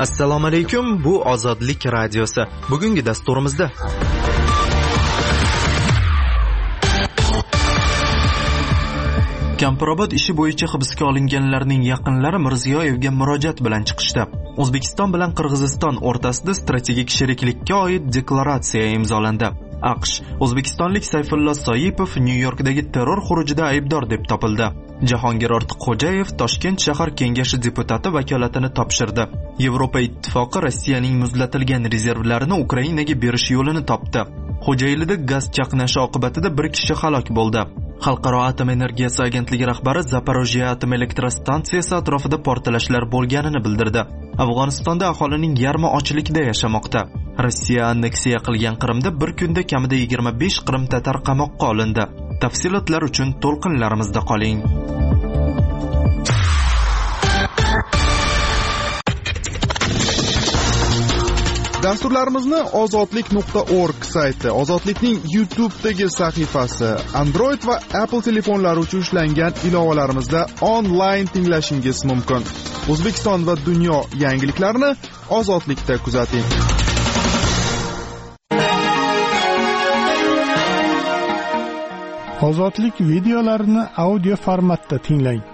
Assalomu alaykum, bu Ozodlik radiosi. Bugungi dasturimizda Kampirobod ishi bo'yicha hibsga olinganlarning yaqinlari Mirziyoyevga murojaat bilan chiqishdi. O'zbekiston bilan Qirg'iziston o'rtasida strategik sheriklikka oid deklaratsiya imzolandi. AQSh o'zbekistonlik Sayfullo Soipov Nyu-Yorkdagi terror xurujida aybdor deb topildi. Jahongir Ortiqxo'jayev Toshkent shahar kengashi deputati vakolatini topshirdi. Yevropa ittifoqi Rossiyaning muzlatilgan rezervlarini Ukrainaga berish yo'lini topdi. Xo'jaylida gaz chaqnashi oqibatida bir kishi halok bo'ldi. Xalqaro atom energiyasi agentligi rahbari Zaporojye atom elektrostansiyasi atrofida portlashlar bo'lganini bildirdi. Afg'onistonda aholining yarmi ochlikda yashamoqda. Rossiya anneksiya qilgan Qrimda bir kunda kamida 25 Qrim tatar qamoqqa olindi. Tafsilotlar uchun to'lqinlarimizda qoling. Dasturlarimizni ozodlik.org sayti, Ozodlikning YouTube'dagi sahifasi, Android va Apple telefonlari uchun ishlangan ilovalarimizda onlayn tinglashingiz mumkin. O'zbekiston va dunyo yangiliklarini Ozodlikda kuzating. Ozodlik videolarini audio formatda tinglang.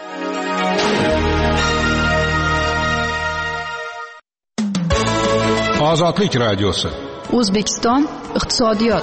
Ozodlik radiosi. O'zbekiston iqtisodiyot.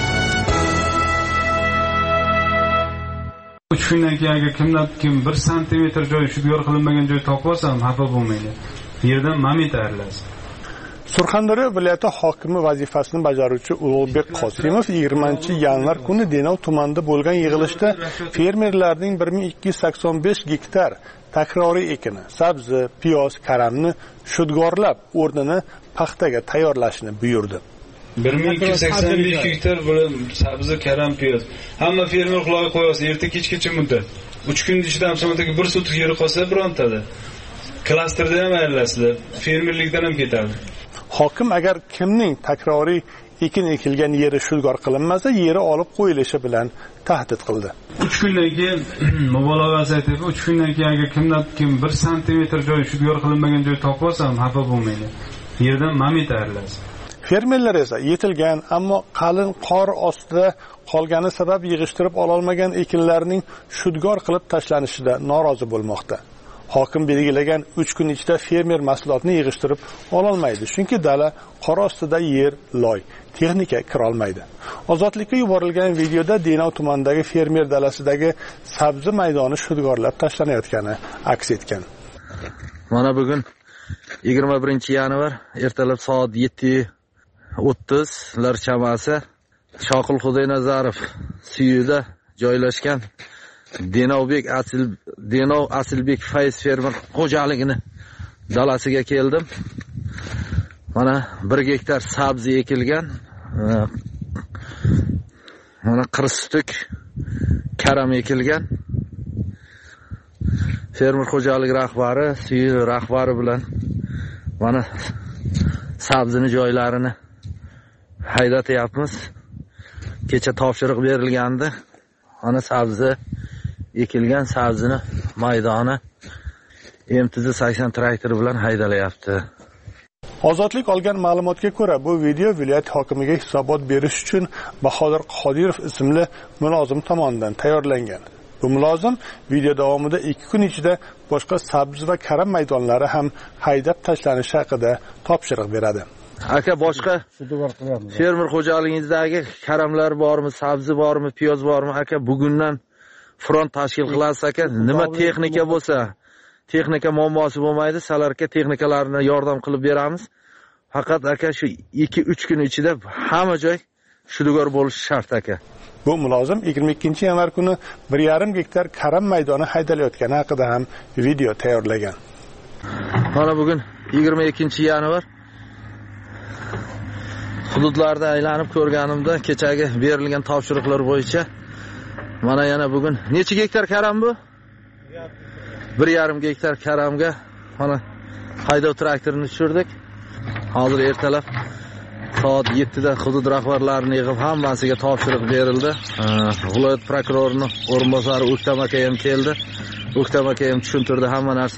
3 kundan keyin kim 1 santimetr joy shudgor qilinmagan joy topib olsam xafa bo'lmaydi. Bu yerdan mamit ayriladi. Surxondaryo viloyati hokimi vazifasini bajaruvchi Ulug'bek Qosimov 20-yanvar kuni Denov tumanida bo'lgan yig'ilishda fermerlarning 1285 gektar takroriy ekini, sabzi, piyoz, karamni shudgorlab, o'rnini paxtaga tayyorlashni buyurdi. 1285 gektar bo'lib sabzi, karam, piyoz. Hamma fermer quloq qo'yasa, erta kechgacha muddat. 3 kun ichida hamsomatdagi bir sotix yeri qolsa birontada. Klasterda ham aylanasizlar, fermerlikdan ham ketadi. Hokim agar kimning takroriy ekin ekilgan yeri shudgor qilinmasa, yeri olib qo'yilishi bilan tahdid qildi. 3 kundan keyin mubolag'asi aytib, 3 kundan keyin agar kim 1 santimetr joy shudgor qilinmagan joy topib olsam xafa bo'lmaydi. Bu yerdan mamit ayriladi. Fermerlar esa yetilgan, ammo qalin qor ostida qolgani sabab yig'ishtirib ololmagan ekinlarning shudgor qilib tashlanishida norozi bo'lmoqda. Hokim belgilagan 3 kun ichida fermer mahsulotni yig'ishtirib ololmaydi, chunki dala qor ostida yer loy, texnika kira olmaydi. Ozodlikka yuborilgan videoda Denov tumanidagi fermer dalasidagi sabzi maydoni shudgorlab tashlanayotgani aks etgan. Mana bugun 21-yanvar ertalab soat 7:30 lar chamasi Shoqil Xudoynazarov suyida joylashgan Denov Asilbek Fayz fermer xo'jaligini dalasiga keldim. Mana 1 gektar sabzi ekilgan. Mana qirstuk karam ekilgan. Fermer xo'jaligi rahbari, suyi rahbari bilan mana sabzini joylarini haydatyapmiz. Kecha topshiriq berilgandi. Ana sabzi ekilgan sabzini maydoni MTZ-80 traktori bilan haydalayapti. Ozodlik olgan ma'lumotga ko'ra, bu video viloyat hokimiga hisobot berish uchun Bahodir Qodirov ismli mulozim tomonidan tayyorlangan. Bu mulozim video davomida 2 kun ichida boshqa sabzi va karam maydonlari ham haydab tashlanishi haqida topshiriq beradi. Aka, boshqa fermer xo'jaligingizdagi karamlar bormi, sabzi bormi, piyoz bormi? Aka, bugundan front tashkil qilasiz aka. Nima texnika bo'lsa, texnika muammosi bo'lmaydi, sizlarga texnikalarni yordam qilib beramiz. Faqat aka shu 2-3 kun ichida hamma joy shudgor bo'lishi shart aka. Bu mulozim 22-yanvar kuni 1,5 gektar karam maydoni haydalayotgani haqida ham video tayyorlagan. Mana bugun 22-yanvar hududlarda aylanib ko'rganimda kechagi berilgan topshiriqlar bo'yicha mana yana bugun necha gektar karam bu? 1,5 gektar karamga mana haydov traktorini tushirdik. Hozir ertalab soat 7da hudud rahbarlarini yig'ib hammasiga topshiriq berildi. Viloyat prokurorining o'rinbosari O'ktam aka ham keldi. O'ktam aka ham tushuntirdi hamma narsani.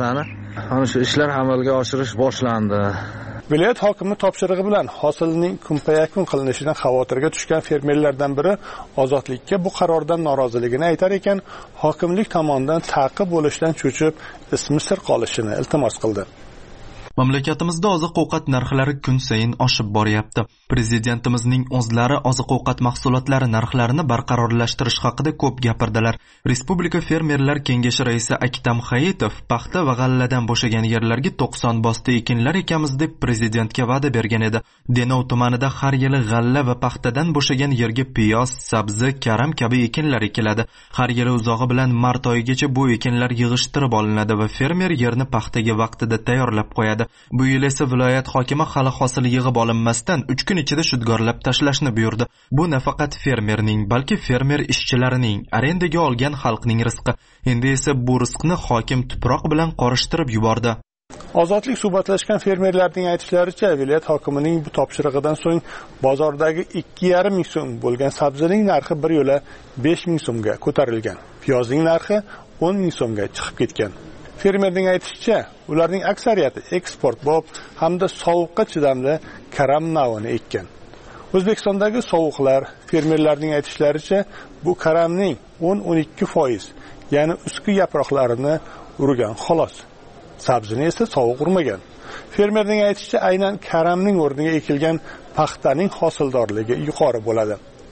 ana shu ishlar amalga oshirish boshlandi. Viloyat hokimi topshirig'i bilan hosilning kunpayakun qilinishidan xavotirga tushgan fermerlardan biri Ozodlikka bu qarordan noroziligini aytar ekan, hokimlik tomonidan ta'qib bo'lishdan cho'chib, ismi sir qolishini iltimos qildi. Mamlakatimizda oziq-ovqat narxlari kun sayin oshib boryapti. Prezidentimizning o'zlari oziq-ovqat mahsulotlari narxlarini barqarorlashtirish haqida ko'p gapirdilar. Respublika fermerlar kengashi raisi Aktam Hayitov paxta va g'alladan bo'shagan yerlarga 90 bosta ekinlar ekamiz deb prezidentga va'da bergan edi. Denov tumanida har yili g'alla va paxtadan bo'shagan yerga piyoz, sabzi, karam kabi ekinlar ekiladi. Har yili uzog'i bilan mart oyigacha bu ekinlar yig'ishtirib olinadi va fermer yerni paxtaga vaqtida tayyorlab qo'yadi. Bu yil esa viloyat hokimi hali hosil yig'ib olinmasdan 3 kun ichida shudgorlab tashlashni buyurdi. Bu nafaqat fermerning, balki fermer ishchilarining, arendaga olgan xalqning rizqi. Endi esa bu rizqni hokim tuproq bilan qorishtirib yubordi. Ozodlik suhbatlashgan fermerlarning aytishlaricha, viloyat hokimining bu topshirig'idan so'ng bozordagi 2,5 ming so'm bo'lgan sabzining narxi bir yo'la 5 ming so'mga ko'tarilgan. Piyozning narxi 10 ming so'mga chiqib ketgan. Fermerning aytishicha, ularning aksariyati eksportbop hamda sovuqqa chidamli karam navini ekkan. O'zbekistondagi sovuqlar fermerlarning aytishlaricha, bu karamning 10-12%, ya'ni ustki yaproqlarini urgan xolos. Sabzini esa sovuq urmagan. Fermerning aytishicha, aynan karamning o'rniga ekilgan paxtaning hosildorligi yuqori bo'ladi.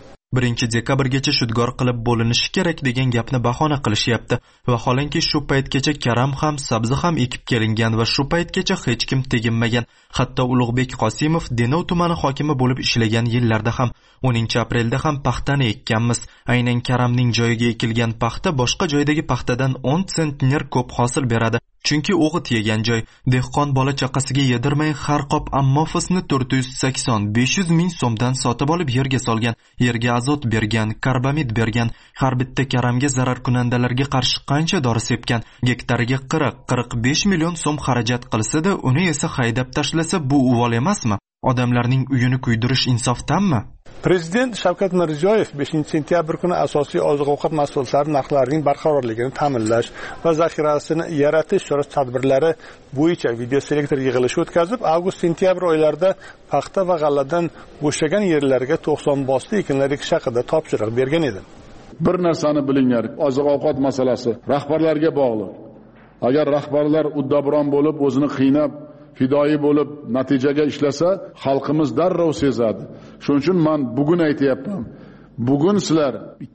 1 dekabrgacha shudgor qilib bo'linishi kerak degan gapni bahona qilishyapti. Vaholanki shu paytgacha karam ham, sabzi ham ekib kelingan va shu paytgacha hech kim teginmagan. Hatto Ulug'bek Qosimov Denov tumani hokimi bo'lib ishlagan yillarda ham 10 aprelda ham paxtani ekkanmiz. Aynan karamning joyiga ekilgan paxta boshqa joydagi paxtadan 10 sentner ko'p hosil beradi. Chunki o'g'it yegan joy. Dehqon bola chaqasiga yedirmay har qop ammofisni 480-500 ming so'mdan sotib olib yerga solgan. Yerga azot bergan, karbamid bergan. Har bitta karamga zarar kunandalarga qarshi qancha dori sepgan. Gektariga 40-45 million so'm xarajat qilsa-da, uni esa haydab tashlasa, bu uvol emasmi? Odamlarning uyini kuydirish insofdanmi? Prezident Shavkat Mirziyoyev 5-sentyabr kuni asosiy oziq-ovqat mahsulotlari narxlarining barqarorligini ta'minlash va zaxirasini yaratish chora-tadbirlari bo'yicha videoselektor yig'ilishi o'tkazib, avgust-sentyabr oylarida paxta va g'alladan bo'shagan yerlarga 90 bosta ekinlar ekish haqida topshiriq bergan edi. Bir narsani bilinglar, oziq-ovqat masalasi rahbarlarga bog'liq. Agar rahbarlar uddaburon bo'lib, o'zini qiynab, fidoyi bo'lib natijaga ishlasa, xalqimiz darrov sezadi. Shuning uchun men bugun aytayapman. Bugun sizlar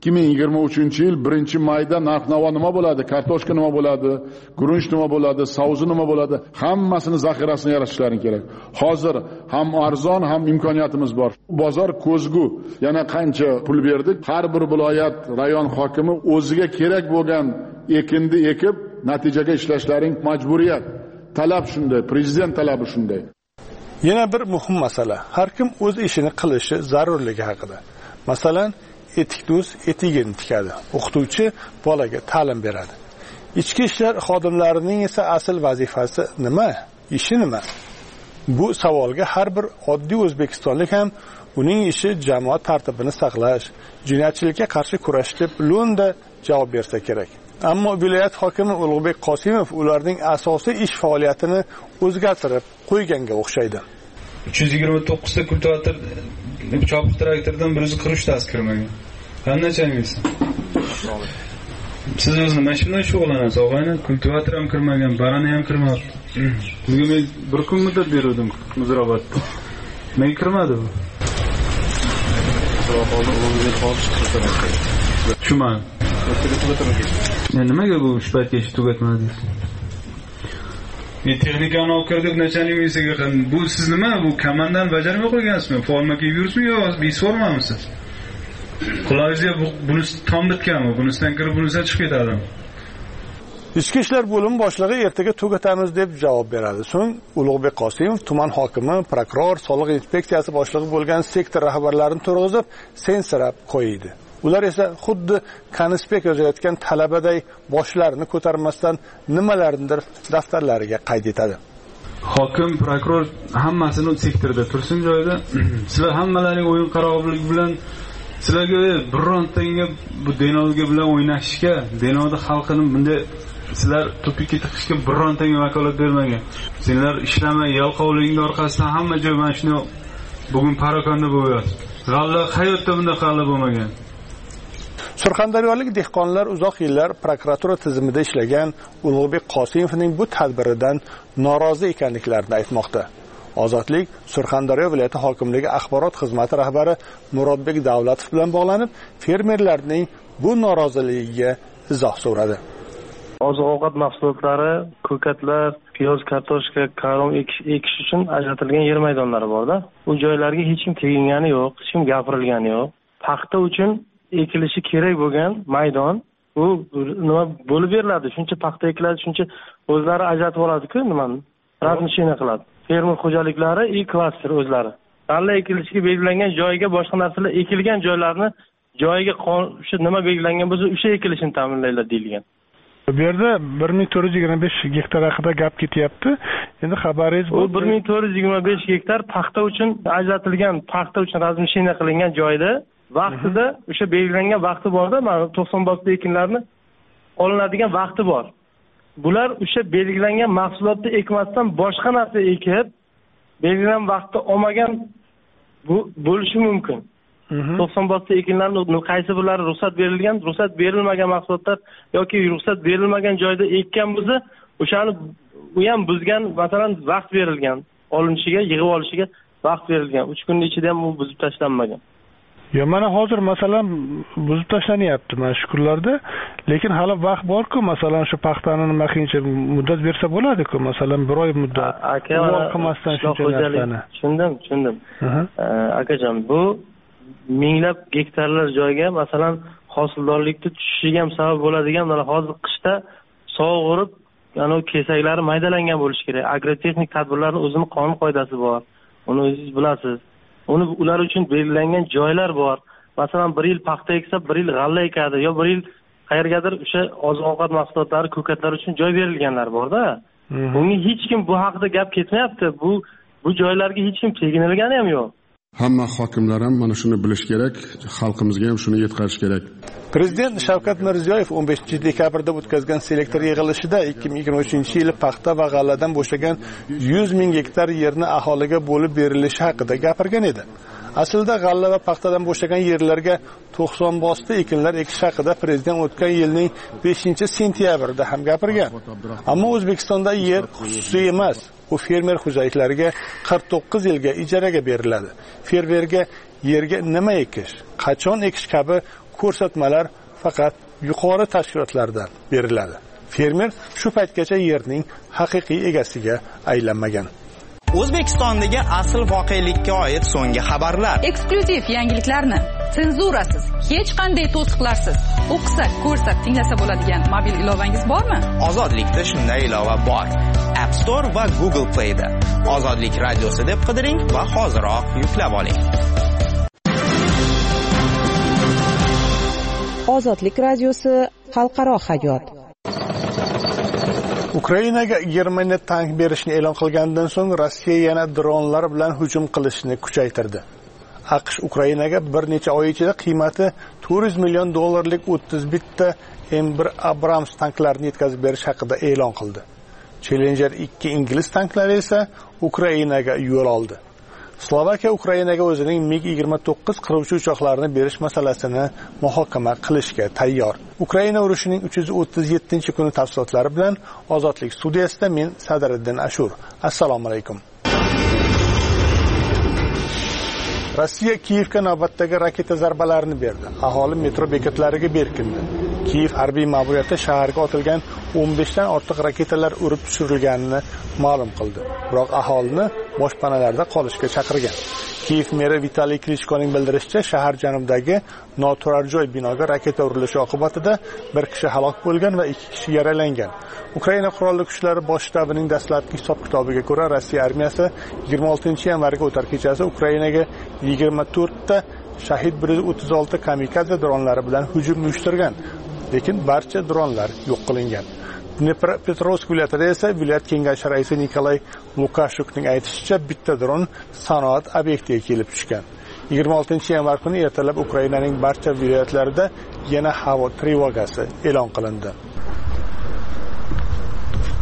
2023-yil 1-mayda narx-navo nima bo'ladi, kartoshka nima bo'ladi, guruch nima bo'ladi, savzi nima bo'ladi, hammasini zaxirasini yaratishlaring kerak. Hozir ham arzon, ham imkoniyatimiz bor. Bozor ko'zgu. Yana qancha pul berdik? Har bir viloyat, rayon hokimi o'ziga kerak bo'lgan ekinni ekib, natijaga ishlashlaring majburiyat. Talab shunday, prezident talabi shunday. Yana bir muhim masala, har kim o'z ishini qilishi zarurligi haqida. Masalan, etikdo'z etigini tikadi, o'qituvchi bolaga ta'lim beradi. Ichki ishlar xodimlarining esa asl vazifasi nima? Ishi nima? Bu savolga har bir oddiy o'zbekistonlik ham uning ishi jamoat tartibini saqlash, jinoyatchilikka qarshi kurash deb lo'nda javob bersa kerak. Ammo viloyat hokimi Ulug'bek Qosimov ularning asosiy ish faoliyatini o'zgartirib qo'yganga o'xshaydi. 329 ta kultivator chopiq traktordan 140 tasi kirmagan. Qanday changyapsiz? Siz o'zingiz mana shunday shug'ullanasiz, og'ayni, kultivator ham kirmagan, barani ham kirmadi. Bugun men bir kun muddat berdim Muzrabotda. Nega kirmadi bu? Shuman. Nimaga bu ish paytgacha tugatmadingiz? Men texnikani olib kirdik, nachalnik misiga qildim. Bu siz nima? Bu komandani bajarmay qo'ygansizmi? Forma kiyib yuribsizmi yo besformamisiz? Qulog'ingizga bunisi tom bitganmi? Bunisidan kirib, bunisidan chiqib ketadi. Ichki ishlar bo'limi boshlig'i ertaga tugatamiz deb javob beradi. So'ng Ulug'bek Qosimov tuman hokimi, prokuror, soliq inspeksiyasi boshlig'i bo'lgan sektor rahbarlarini turg'izib, sensirab qo'ydi. Ular esa xuddi konspekt yozayotgan talabaday boshlarini ko'tarmasdan nimalarnidir daftarlariga qayd etadi. Hokim, prokuror hammasini sektorda tursin joyida. Sizlar hammalaring o'yin qarorligi bilan sizlarga birontanga bu Denovga bilan o'ynashishga, Denovda xalqining bunday sizlar tupikka tiqishga birontaga vakolat bermagan. Senlar ishlamay, yalqovligingning orqasidan hamma joy mana shuni bugun parokanda bo'lyapti. G'alla hayotda bunday g'alla bo'lmagan. Surxondaryolik dehqonlar uzoq yillar prokuratura tizimida ishlagan Ulug'bek Qosimovning bu tadbiridan norozi ekanliklarini aytmoqda. Ozodlik Surxondaryo viloyati hokimligi axborot xizmati rahbari Murodbek Davlatov bilan bog'lanib, fermerlarning bu noroziligiga izoh so'radi. Oziq-ovqat mahsulotlari, ko'katlar, piyoz, kartoshka, karom ekish uchun ajratilgan yer maydonlari bor-da. U joylarga hech kim tegingani yo'q, hech kim gapirilgani yo'q. Paxta uchun ekilishi kerak bo'lgan maydon u nima bo'lib beriladi? Shuncha paxta ekiladi, shuncha o'zlari ajratib oladi-ku, nimani? Razmishina qiladi. Fermer xo'jaliklari klaster o'zlari. G'alla ekilishiga belgilangan joyga boshqa narsalar ekilgan joylarni joyiga shu nima belgilangan bo'lsa, o'sha ekilishini ta'minlaylar deyilgan. Bu yerda 1425 gektar haqida gap ketyapti. Endi xabaringiz bu 1425 gektar paxta uchun ajratilgan, paxta uchun razmishina qilingan joyda vaqtida o'sha belgilangan vaqti borda, mana 90 bosda ekinlarni olinadigan vaqti bor. Bular o'sha belgilangan mahsulotni ekmasdan boshqa narsa ekib, belgilangan vaqtda olmagan bo'lishi mumkin. 90 bosda ekinlarni qaysi birlari ruxsat berilgan, ruxsat berilmagan mahsulotlar yoki ruxsat berilmagan joyda ekkan bo'lsa, o'shani u ham buzgan, masalan, vaqt berilgan, olinishiga, yig'ib olishiga vaqt berilgan. 3 kunning ichida ham u buzib tashlanmagan. Ya mana hozir masalan buzib tashlanyapti mana shu kunlarda, lekin hali vaqt bor-ku, masalan shu paxtani nima qiyincha muddat bersa bo'ladi-ku, masalan 1 oy muddat. Qilmasdan shuncha narsani. Tushundim. Akajon, bu minglab gektarlar joyga masalan hosildorlikni tushishiga ham sabab bo'ladigan, mana hozir qishda sovug'irib, yana kesaklari maydalangan bo'lishi kerak. Agrotexnik tadbirlarning o'zining qonun qoidasi bor. Uni o'zingiz bilasiz. Ular uchun belgilangan joylar bor. Masalan, 1 yil paxta eksa, 1 yil g'alla ekadi, yo 1 yil qayergadir o'sha oziq-ovqat mahsulotlari, ko'katlar uchun joy berilganlar bor-da. Bunga hech kim bu haqida gap ketmayapti. Bu joylarga hech kim teginilgani ham yo'q. Hamma hokimlar ham mana shuni bilish kerak, xalqimizga ham shuni yetkazish kerak. Prezident Shavkat Mirziyoyev 15-dekabrda o'tkazgan selektor yig'ilishida 2023-yil paxta va g'alladan bo'shagan 100 ming gektar yerni aholiga bo'lib berilishi haqida gapirgan edi. Aslida g'alla va paxtadan bo'shagan yerlarga 90 bosda ekinlar ekish haqida prezident o'tgan yilning 5-sentyabrida ham gapirgan. Ammo O'zbekistonda yer xususiy emas. U fermer xo'jaliklariga 49 yilga ijaraga beriladi. Fermerga yerga nima ekish, qachon ekish kabi ko'rsatmalar faqat yuqori tashkilotlardan beriladi. Fermer shu paytgacha yerning haqiqiy egasiga aylanmagan. O'zbekistondagi asl voqelikka oid so'nggi xabarlar. Eksklyuziv yangiliklarni senzurasiz, hech qanday to'siqlarsiz o'qisa, ko'rsa, tinglasa bo'ladigan mobil ilovangiz bormi? Ozodlikda shunday ilova bor. App Store va Google Play da. Ozodlik radiosi deb qidiring va hoziroq yuklab oling. Ozodlik radiosi xalqaro hayot. Ukrainaga Germaniya tank berishni e'lon qilgandan so'ng Rossiya yana dronlar bilan hujum qilishni kuchaytirdi. AQSh Ukrainaga bir necha oy ichida qiymati $400 million 31 ta M1 Abrams tanklarini yetkazib berish haqida e'lon qildi. Challenger 2 ingliz tanklari esa Ukrainaga yo'l oldi. Slovakiya Ukrainaga o'zining MiG-29 qiruvchi uchoqlarini berish masalasini muhokama qilishga tayyor. Ukraina urushining 337-kuni tafsilotlari bilan Ozodlik studiyasida men Sadriddin Ashur. Assalomu alaykum. Rossiya Kiyevga navbatdagi raketa zarbalarini berdi. Aholi metro bekatlariga berkindi. Kiyev harbiy ma'muriyati shaharga otilgan 15 dan ortiq raketalar urib tushirilganini ma'lum qildi. Biroq aholini boshpanalarda qolishga chaqirgan. Kiyev meri Vitaliy Klichkoning bildirishicha, shahar janubidagi noturar joy binoga raketa urilishi oqibatida bir kishi halok bo'lgan va 2 kishi yaralangan. Ukraina qurolli kuchlari bosh shtabining dastlabki hisob-kitobiga ko'ra, Rossiya armiyasi 26-yanvarga o'tar kechasi Ukrainaga 24 ta Shahid 136 kamikaze dronlari bilan hujum uyushtirgan, lekin barcha dronlar yo'q qilingan. Dnepropetrovsk viloyatida esa viloyat kengashi raisi Nikolay Lukashukning aytishicha, bitta dron sanoat obyektiga kelib tushgan. 26-yanvar kuni ertalab Ukrainaning barcha viloyatlarida yana havo trevogasi e'lon qilindi.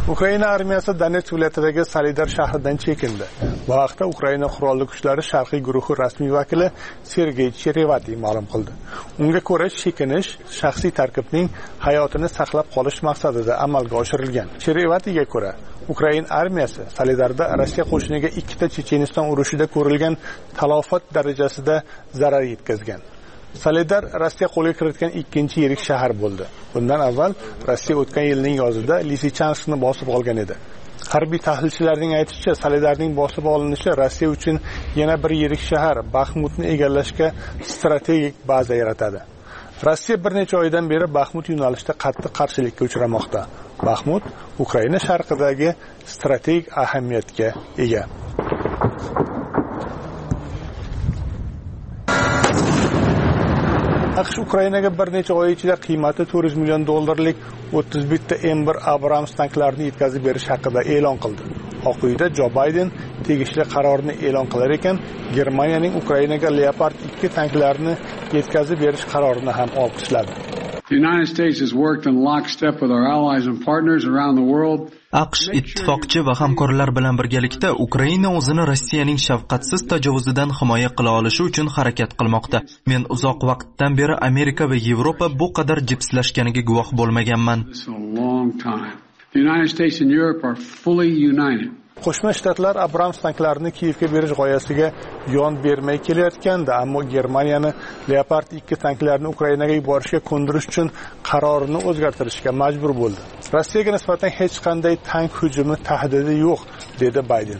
Ukraina armiyasi Donetsk viloyatidagi Solidar shahridan chekindi. Bu haqda Ukraina qurolli kuchlari sharqiy guruhi rasmiy vakili Sergey Cherevati ma'lum qildi. Unga ko'ra, chekinish shaxsiy tarkibning hayotini saqlab qolish maqsadida amalga oshirilgan. Cherevatiga ko'ra, Ukraina armiyasi Solidarda Rossiya qo'shiniga ikkita Checheniston urushida ko'rilgan talofat darajasida zarar yetkazgan. Solidar Rossiya qo'lga kiritgan ikkinchi yirik shahar bo'ldi. Bundan avval Rossiya o'tgan yilning yozida Lisichanskni bosib olgan edi. Harbiy tahlilchilarning aytishicha, Solidarning bosib olinishi Rossiya uchun yana bir yirik shahar Baxmutni egallashga strategik baza yaratadi. Rossiya bir necha oydan beri Baxmut yo'nalishida qattiq qarshilikka uchramoqda. Baxmut Ukraina sharqidagi strategik ahamiyatga ega. AQSh Ukrainaga bir necha oy ichida qiymati $400 million 31 ta M1 Abrams tanklarini yetkazib berish haqida e'lon qildi. Oq uyda Jo Bayden tegishli qarorni e'lon qilar ekan, Germaniyaning Ukrainaga Leopard 2 tanklarini yetkazib berish qarorini ham olqishladi. The United States has worked in lockstep with our allies and partners around the world. AQSh ittifoqchi va hamkorlar bilan birgalikda Ukraina o'zini Rossiyaning shafqatsiz tajovuzidan himoya qila olishi uchun harakat qilmoqda. Men uzoq vaqtdan beri Amerika va Yevropa bu qadar jipslashganiga guvoh bo'lmaganman. The United States and Europe are fully united. Qo'shma Shtatlar Abrams tanklarini Kiyevga berish g'oyasiga yon bermay kelayotganda, ammo Germaniyani Leopard 2 tanklarini Ukrainaga yuborishga ko'ndirish uchun qarorini o'zgartirishga majbur bo'ldi. Rossiyaga nisbatan hech qanday tank hujumi tahdidi yo'q, dedi Bayden.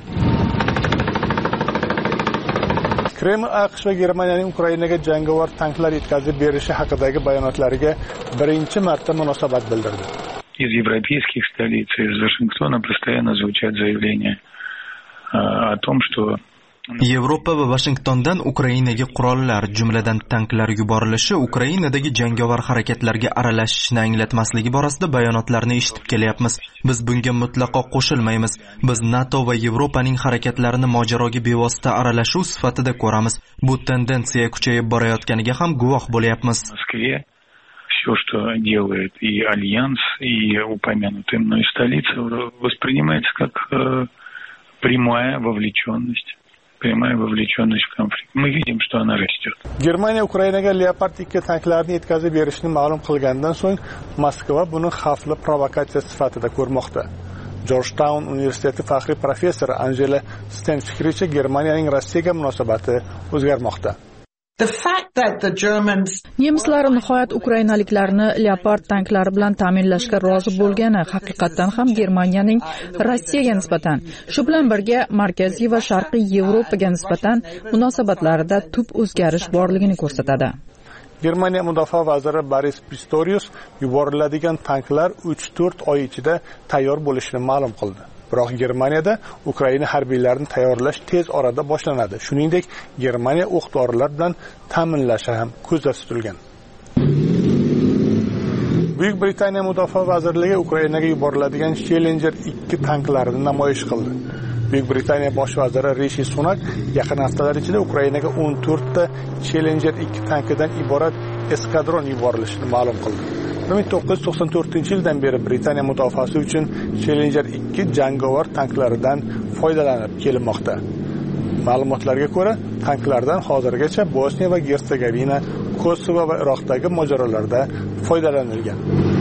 Kreml AQSh va Germaniyaning Ukrainaga jangovar tanklar yetkazib berishi haqidagi bayonotlariga birinchi marta munosabat bildirdi. Из европейских столиц, из Вашингтона постоянно звучат заявления о том, что Yevropa va Washingtondan Ukrainaga qurollar, jumladan tanklar yuborilishi Ukrainadagi jangovar harakatlarga aralashishni anglatmasligi borasida bayonotlarni eshitib kelyapmiz. Biz bunga mutlaqo qo'shilmaymiz. Biz NATO va Yevropaning harakatlarini mojaroga bevosita aralashuv sifatida ko'ramiz. Bu tendensiya kuchayib borayotganiga ham guvoh bo'lyapmiz. Все, что делает и Альянс, и упомянутая мной столица, воспринимается как прямая вовлеченность в конфликт. Мы видим, что она растет. Germaniya Ukrainaga Leopard 2 tanklarini yetkazib berishni ma'lum qilgandan so'ng Moskva buni xavfli provokatsiya sifatida ko'rmoqda. Georgetown universiteti faxriy professori Angela Sten fikricha, Germaniyaning Rossiyaga munosabati o'zgarmoqda. Nemislar nihoyat ukrainaliklarni Leopard tanklari bilan ta'minlashga rozi bo'lgani haqiqatan ham Germaniyaning Rossiyaga nisbatan, shu bilan birga Markaziy va Sharqiy Yevropaga nisbatan munosabatlarida tub o'zgarish borligini ko'rsatadi. Germaniya mudofaa vaziri Boris Pistorius yuboriladigan tanklar 3-4 oy ichida tayyor bo'lishini ma'lum qildi. Biroq Germaniyada Ukraina harbiylarini tayyorlash tez orada boshlanadi. Shuningdek, Germaniya o'q-dorilar bilan ta'minlashi ham ko'zda tutilgan. Buyuk Britaniya Mudofaa vazirligi Ukrainaga yuboriladigan Challenger 2 tanklarini namoyish qildi. Buyuk Britaniya bosh vaziri Rishi Sunak yaqin haftalar ichida Ukrainaga 14 ta Challenger 2 tankidan iborat eskadron yuborilishini ma'lum qildi. 1994-yildan beri Britaniya mudofaasi uchun Challenger 2 jangovar tanklaridan foydalanib kelmoqda. Ma'lumotlarga ko'ra, tanklardan hozirgacha Bosniya va Gersegovina, Kosovo va Iroqdagi mojarolarda foydalanilgan.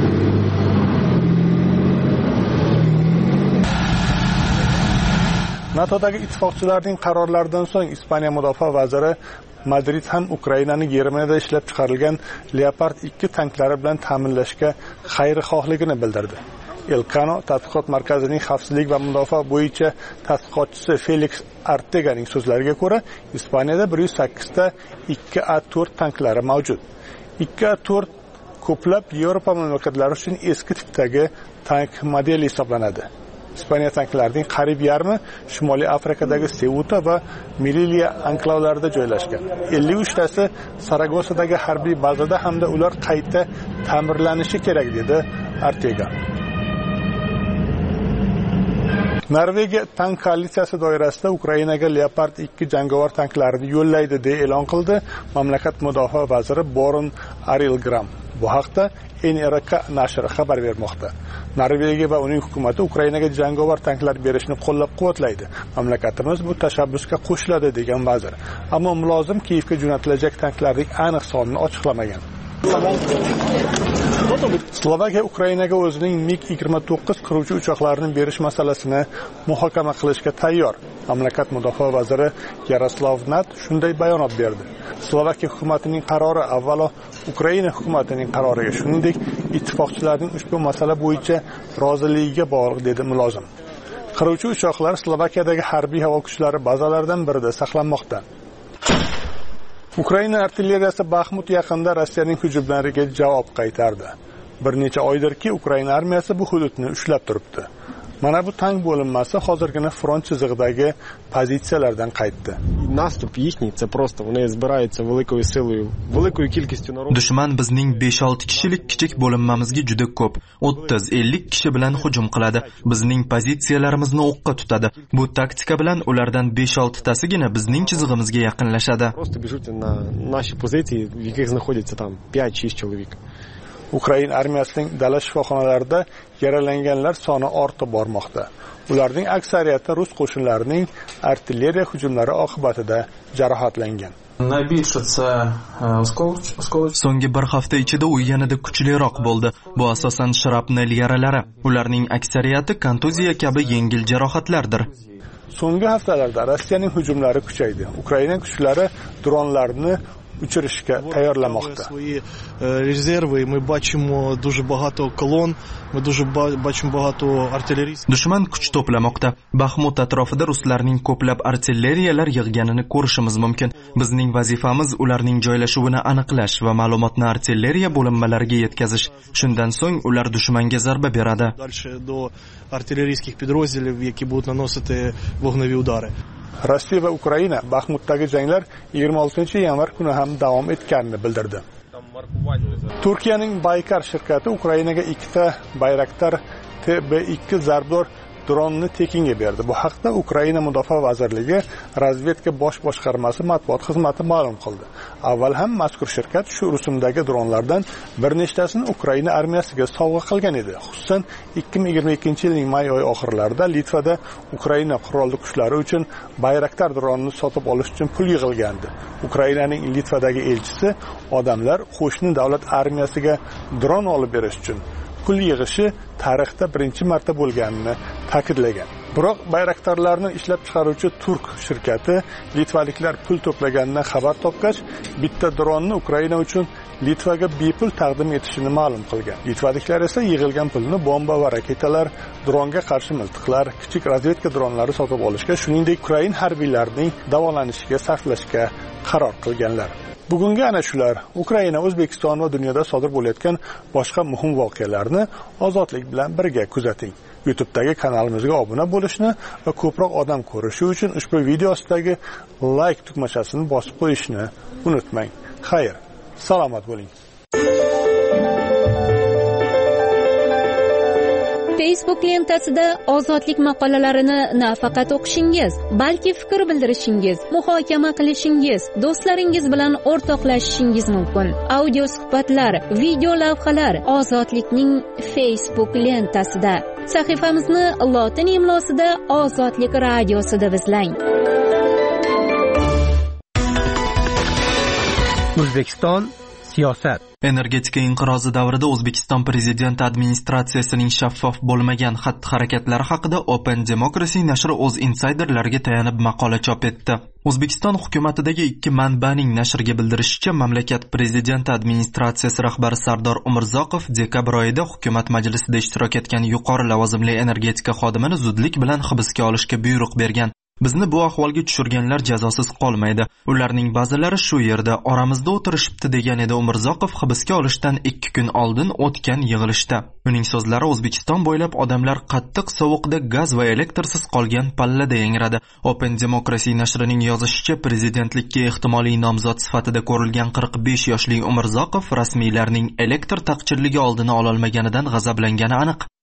NATOdagi ittifoqchilarning qarorlaridan so'ng Ispaniya mudofaa vaziri Madrid ham Ukrainani Germaniyada ishlab chiqarilgan Leopard 2 tanklari bilan ta'minlashga xayrixohligini bildirdi. Elcano tadqiqot markazining xavfsizlik va mudofaa bo'yicha tadqiqotchisi Felix Arteganing so'zlariga ko'ra, Ispaniyada 108 ta 2A4 tanklari mavjud. 2A4 ko'plab Yevropa mamlakatlari uchun eski tipdagi tank modeli hisoblanadi. Ispaniya tanklarining qariyb yarmi Shimoliy Afrikadagi Ceuta va Melilla anklavlarida joylashgan. 53 tasi Saragosadagi harbiy bazada hamda ular qayta ta'mirlanishi kerak, dedi Artega. Norvegiya tank koalitsiyasi doirasida Ukrainaga Leopard 2 jangovar tanklarini yo'llaydi deb e'lon qildi mamlakat mudofaa vaziri Boron Arilgram. Bu haqda NRK nashri xabar bermoqda. Norvegiya va uning hukumati Ukrainaga jangovar tanklar berishni qo'llab-quvvatlaydi. Mamlakatimiz bu tashabbusga qo'shiladi degan vazir. Ammo mulozim Kiyevga jo'natilajak tanklarning aniq sonini ochiqlamagan. Slovakiya Ukrainaga o'zining MiG-29 qiruvchi uchoqlarini berish masalasini muhokama qilishga tayyor. Mamlakat mudofaa vaziri Yaroslav Nat shunday bayonot berdi. Slovakiya hukumatining qarori avvalo Ukraina hukumatining qaroriga, shuningdek ittifoqchilarning ushbu masala bo'yicha roziligiga bog'liq dedi mulozim. Qiruvchi uchoqlar Slovakiyadagi harbiy havo kuchlari bazalaridan birida saqlanmoqda. Ukraina artilleriyasi Baxmut yaqinida Rossiyaning hujumlariga javob qaytardi. Bir necha oydirki Ukraina armiyasi bu hududni ushlab turibdi. Mana bu tank bo'linmasi hozirgina front chizig'idagi pozitsiyalardan qaytdi. Nastup їхній це просто вони збираються великою силою, великою кількістю народу. Dushman bizning 5-6 kishilik kichik bo'linmamizga juda ko'p, 30-50 kishi bilan hujum qiladi. Bizning pozitsiyalarimizni o'qqa tutadi. Bu taktika bilan ulardan 5-6 tasigina bizning chizig'imizga yaqinlashadi. Просто біжуть на наші позиції, в яких знаходяться там 5-6 чоловік. Ukraina armiyasining dala shifoxonalarida yaralanganlar soni ortib bormoqda. Ularning aksariyati rus qo'shinlarining artilleriya hujumlari oqibatida jarohatlangan. So'nggi bir hafta ichida u yanada kuchliroq bo'ldi. Bu asosan shrapnel yaralari. Ularning aksariyati kontuziya kabi yengil jarohatlardir. So'nggi haftalarda Rossiyaning hujumlari kuchaydi. Ukraina kuchlari dronlarni uchirishga tayyorlamoqda. Резерви, ми бачимо дуже багато колон, ми дуже бачимо багато артилерійських. Dushman kuch to'plamoqda. Baxmut atrofida ruslarning ko'plab artilleriyalar yig'ganini ko'rishimiz mumkin. Bizning vazifamiz ularning joylashuvini aniqlash va ma'lumotni artilleriya bo'linmalariga yetkazish. Shundan so'ng ular dushmanga zarba beradi. Дальше до артилерійських підрозділів, які будуть наносити вогневі удари. Rossiya va Ukraina Baxmutdagi janglar 26-yanvar kuni ham davom etganini bildirdi. Turkiyaning Baykar shirkati Ukrainaga 2 Bayraktar TB2 zarbdor dronni tekinga berdi. Bu haqda Ukraina Mudofaa vazirligi razvedka bosh boshqarmasi matbuot xizmati ma'lum qildi. Avval ham mazkur shirkat shu rusumdagi dronlardan bir nechtasini Ukraina armiyasiga sovg'a qilgan edi. Xususan 2022-yilning may oyi oxirlarida Litvada Ukraina qurolli kuchlari uchun Bayraktar dronini sotib olish uchun pul yig'ilgandi. Ukrainaning Litvadagi elchisi odamlar qo'shni davlat armiyasiga dron olib berish uchun pul yig'ishi tarixda birinchi marta bo'lganini ta'kidlagan. Biroq bayraktarlarni ishlab chiqaruvchi turk shirkati litvaliklar pul to'plaganidan xabar topgach, bitta dronni Ukraina uchun Litvaga bepul taqdim etishini ma'lum qilgan. Litvaliklar esa yig'ilgan pulni bomba va raketalar, dronga qarshi miltiqlar, kichik razvedka dronlari sotib olishga, shuningdek Ukraina harbiylarining davolanishiga sarflashga qaror qilganlar. Bugungi ana shular Ukraina, O'zbekiston va dunyoda sodir bo'layotgan boshqa muhim voqealarni ozodlik bilan birga kuzating. YouTube'dagi kanalimizga obuna bo'lishni va ko'proq odam ko'rishi uchun ushbu video ostidagi like tugmachasini bosib qo'yishni unutmang. Xayr, salomat bo'ling. Facebook lentasida ozodlik maqolalarini nafaqat o'qishingiz, balki fikr bildirishingiz, muhokama qilishingiz, do'stlaringiz bilan o'rtoqlashishingiz mumkin. Audio suhbatlar, video lavhalar ozodlikning Facebook lentasida. Sahifamizni lotin imlosida Ozodlik radiosida izlang. O'zbekiston siyosat. Energetika inqirozi davrida O'zbekiston prezidenti administratsiyasining shaffof bo'lmagan xatti-harakatlari haqida Open Democracy nashri o'z insiderlariga tayanib maqola chop etdi. O'zbekiston hukumatidagi 2 manbaning nashrga bildirishicha, mamlakat prezidenti administratsiyasi rahbari Sardor Umurzoqov dekabr oyida hukumat majlisida ishtirok etgan yuqori lavozimli energetika xodimini zudlik bilan hibsga olishga buyruq bergan. Bizni bu ahvolga tushirganlar jazosiz qolmaydi. Ularning ba'zilari shu yerda oramizda o'tirishibdi degan edi Umurzoqov hibsga olishdan 2 kun oldin o'tgan yig'ilishda. Uning so'zlari O'zbekiston bo'ylab odamlar qattiq sovuqda gaz va elektrsiz qolgan pallada yangradi. Open Democracy nashrining yozishicha, prezidentlikka ehtimoliy nomzod sifatida ko'rilgan 45 yoshli Umurzoqov rasmiylarning elektr taqchilligi oldini ololmaganidan g'azablangani aniq.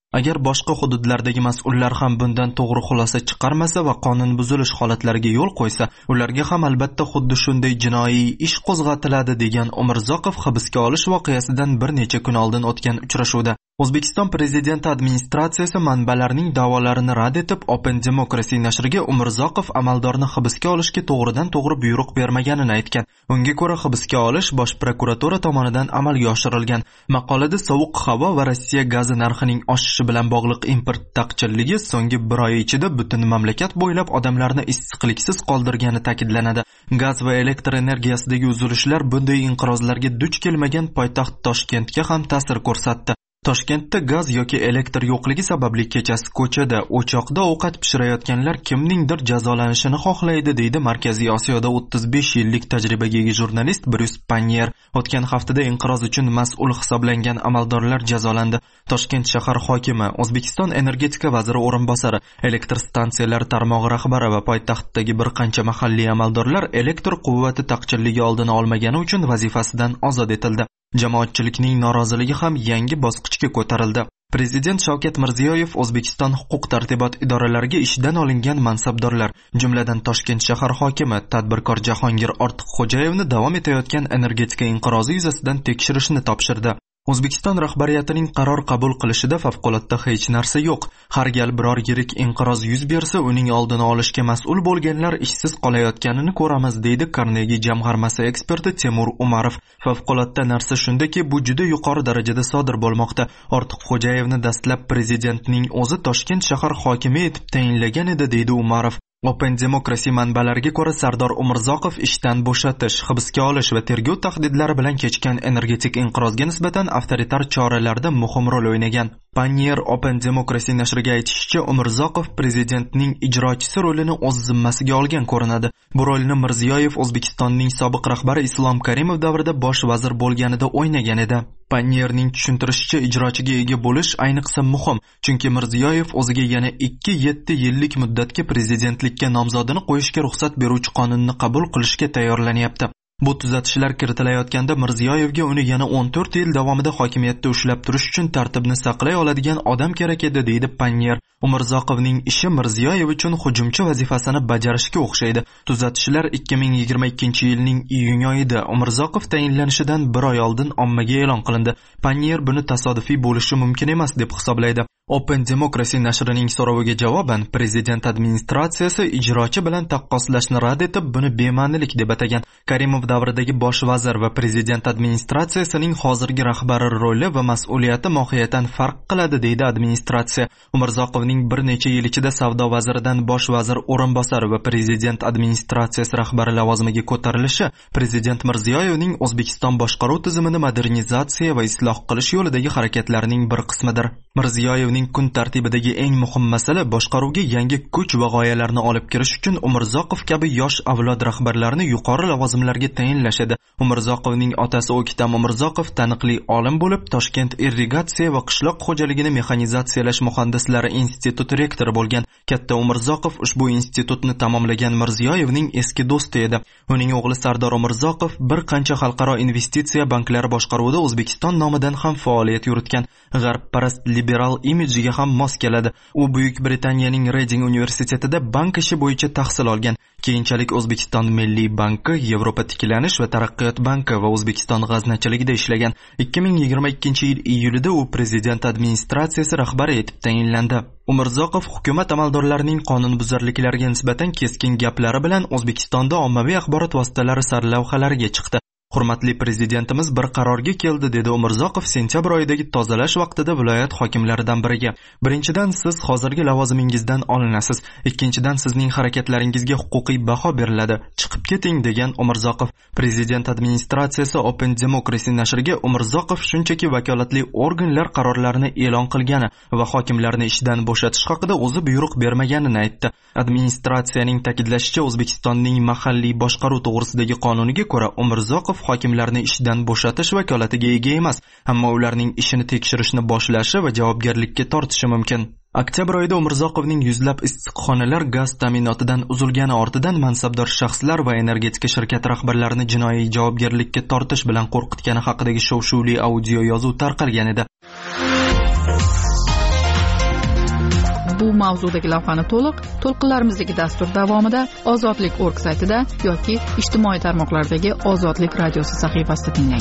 Agar boshqa hududlardagi mas'ullar ham bundan to'g'ri xulosa chiqarmasa va qonun buzilish holatlariga yo'l qo'ysa, ularga ham albatta xuddi shunday jinoiy ish qo'zg'atiladi, degan Umurzoqov hibsga olish voqeasidan bir necha kun oldin o'tgan uchrashuvda. O'zbekiston prezidenti administratsiyasi manbalarning da'volarini rad etib, Open Democracy nashriga Umurzoqov amaldorni hibsga olishga to'g'ridan to'g'ri buyruq bermaganini aytgan. Unga ko'ra hibsga olish Bosh prokuratura tomonidan amalga oshirilgan. Maqolada sovuq havo va Rossiya gazi narxining oshishi bilan bog'liq import taqchilligi so'nggi bir oy ichida butun mamlakat bo'ylab odamlarni issiqliksiz qoldirgani ta'kidlanadi. Gaz va elektr energiyasidagi uzilishlar bunday inqirozlarga duch kelmagan poytaxt Toshkentga ham ta'sir ko'rsatdi. Toshkentda gaz yoki elektr yo'qligi sababli kechasi ko'chada, o'choqda ovqat pishirayotganlar kimningdir jazolanishini xohlaydi, deydi Markaziy Osiyoda 35 yillik tajribaga ega jurnalist Bryus Panyer. O'tgan haftada inqiroz uchun mas'ul hisoblangan amaldorlar jazolandi. Toshkent shahar hokimi, O'zbekiston energetika vaziri o'rinbosari, elektr stansiyalari tarmog'i rahbari va poytaxtdagi bir qancha mahalliy amaldorlar elektr quvvati taqchilligi oldini olmagani uchun vazifasidan ozod etildi. Jamoatchilikning noroziligi ham yangi bosqichga ko'tarildi. Prezident Shavkat Mirziyoyev O'zbekiston huquq-tartibot idoralariga ishdan olingan mansabdorlar, jumladan Toshkent shahar hokimi, tadbirkor Jahongir Ortiqxo'jayevni davom etayotgan energetika inqirozi yuzasidan tekshirishni topshirdi. O'zbekiston rahbariyatining qaror qabul qilishida favqulodda hech narsa yo'q. Har gal biror yirik inqiroz yuz bersa, uning oldini olishga mas'ul bo'lganlar ishsiz qolayotganini ko'ramiz, deydi Carnegie jamg'armasi eksperti Temur Umarov. Favqulodda narsa shundaki, bu juda yuqori darajada sodir bo'lmoqda. Ortiqxo'jayevni dastlab prezidentning o'zi Toshkent shahar hokimi etib tayinlagan edi, deydi Umarov. Open Democracy manbalariga ko'ra Sardor Umurzoqov ishdan bo'shatish, hibsga olish va tergov tahdidlari bilan kechgan energetik inqirozga nisbatan avtoritar choralarda muhim rol o'ynagan. Panyer Open Democracy nashriga aytishicha, Umurzoqov prezidentning ijrochisi rolini o'z zimmasiga olgan ko'rinadi. Bu rolni Mirziyoyev O'zbekistonning sobiq rahbari Islom Karimov davrida bosh vazir bo'lganida o'ynagan edi. Panyerning tushuntirishicha, ijrochiga ega bo'lish ayniqsa muhim, chunki Mirziyoyev o'ziga yana 2-7 yillik muddatga prezidentlikka nomzodini qo'yishga ruxsat beruvchi qonunni qabul qilishga tayyorlanyapti. Bu tuzatishlar kiritilayotganda Mirziyoyevga uni yana 14 yil davomida hokimiyatda ushlab turish uchun tartibni saqlay oladigan odam kerak edi, deydi Panyer. Umurzoqovning ishi Mirziyoyev uchun hujumchi vazifasini bajarishga o'xshaydi. Tuzatishlar 2022 yilning iyun oyida Umurzoqov tayinlanishidan bir oy oldin ommaga e'lon qilindi. Panyer buni tasodifiy bo'lishi mumkin emas deb hisoblaydi. Open Democracy nashrining so'roviga javoban prezident administratsiyasi ijrochi bilan taqqoslashni rad etib, buni bema'nilik deb atagan. Karimov davridagi bosh vazir va prezident administratsiyasining hozirgi rahbari roli va mas'uliyati mohiyatan farq qiladi, deydi administratsiya. Umurzoqovning bir necha yil ichida savdo vaziridan bosh vazir o'rinbosari va prezident administratsiyasi rahbari lavozimiga ko'tarilishi prezident Mirziyoyevning O'zbekiston boshqaruv tizimini modernizatsiya va isloh qilish yo'lidagi harakatlarining bir qismidir. Mirziyoyevning kun tartibidagi eng muhim masala boshqaruvga yangi kuch va g'oyalarni olib kirish uchun Umurzoqov kabi yosh avlod rahbarlarini yuqori lavozimlarga tayinlash edi. Umurzoqovning otasi O'ktam Umurzoqov taniqli olim bo'lib, Toshkent irrigatsiya va qishloq xo'jaligini mexanizatsiyalash muhandislari instituti rektori bo'lgan. Katta Umurzoqov ushbu institutni tamomlagan Mirziyoyevning eski do'sti edi. Uning o'g'li Sardor Umurzoqov bir qancha xalqaro investitsiya banklari boshqaruvida O'zbekiston nomidan ham faoliyat yuritgan. G'arbparast liberal imejiga ham mos keladi. U Buyuk Britaniyaning Reading universitetida bank ishi bo'yicha tahsil olgan. Keyinchalik O'zbekiston Milliy banki, Yevropa tiklanish va taraqqiyot banki va O'zbekiston g'aznachiligida ishlagan. 2022 yil iyulida u prezident administratsiyasi rahbari etib tayinlandi. Umurzoqov hukumat amaldorlarining qonunbuzarliklariga nisbatan keskin gaplari bilan O'zbekistonda ommaviy axborot vositalari sarlavhalariga chiqdi. Hurmatli prezidentimiz bir qarorga keldi, dedi Umurzoqov sentyabr oyidagi tozalash vaqtida viloyat hokimlaridan biriga. Birinchidan, siz hozirgi lavozimingizdan olinasiz. Ikkinchidan, sizning harakatlaringizga huquqiy baho beriladi. Chiqib keting, degan Umurzoqov. Prezident administratsiyasi Open Democracy nashriga Umurzoqov shunchaki vakolatli organlar qarorlarini e'lon qilgani va hokimlarni ishdan bo'shatish haqida o'zi buyruq bermaganini aytdi. Administratsiyaning ta'kidlashicha, O'zbekistonning mahalliy boshqaruv to'g'risidagi qonuniga ko'ra Umurzoqov hokimlarni ishdan bo'shatish vakolatiga ega emas, ammo ularning ishini tekshirishni boshlashi va javobgarlikka tortishi mumkin. Oktyabr oyida Umurzoqovning yuzlab issiqxonalar gaz ta'minotidan uzilgani ortidan mansabdor shaxslar va energetika shirkati rahbarlarini jinoiy javobgarlikka tortish bilan qo'rqitgani haqidagi shov-shuvli audio yozuv tarqalgan edi. mavzudagi lavhani to'lqinlarimizdagi dastur davomida ozodlik.org saytida yoki ijtimoiy tarmoqlardagi Ozodlik radiosi sahifasida tinglang.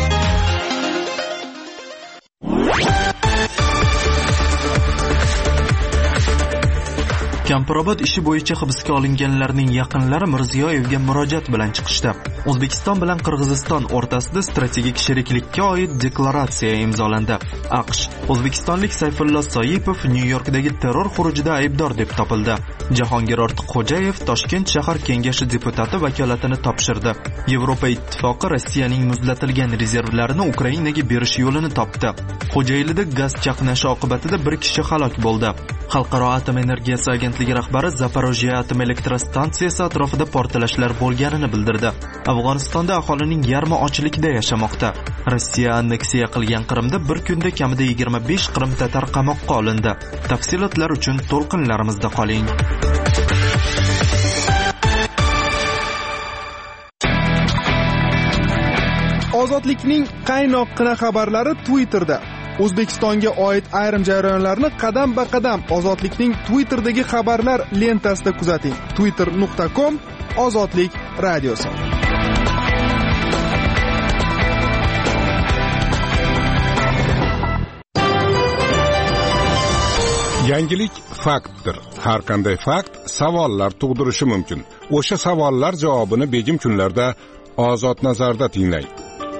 Kampirobod ishi bo'yicha hibsga olinganlarning yaqinlari Mirziyoyevga murojaat bilan chiqishdi. O'zbekiston bilan Qirg'iziston o'rtasida strategik sheriklikka oid deklaratsiya imzolandi. AQSh o'zbekistonlik Sayfullo Soipov Nyu-Yorkdagi terror xurujida aybdor deb topildi. Jahongir Ortiqxo'jayev Toshkent shahar kengashi deputati vakolatini topshirdi. Yevropa ittifoqi Rossiyaning muzlatilgan rezervlarini Ukrainaga berish yo'lini topdi. Xo'jaylida gaz chaqnashi oqibatida bir kishi halok bo'ldi. Xalqaro atom energiyasi agentligi rahbari Zaporojye atom elektrostansiyasi atrofida portlashlar bo'lganini bildirdi. Afg'onistonda aholining yarmi ochlikda yashamoqda. Rossiya anneksiya qilgan Qrimda bir kunda kamida 25 Qrim tatar qamoqqa olindi. Tafsilotlar uchun to'lqinlarimizda qoling. Ozodlikning qaynoqqina xabarlari Twitterda. O'zbekistonga oid ayrim jarayonlarni qadam-ba-qadam Ozodlikning Twitter'dagi xabarlar lentasida kuzating. twitter.com Ozodlik radiosi. Yangilik faktdir. Har qanday fakt savollar tug'dirishi mumkin. O'sha savollar javobini begim kunlarda Ozod nazarda tinglang.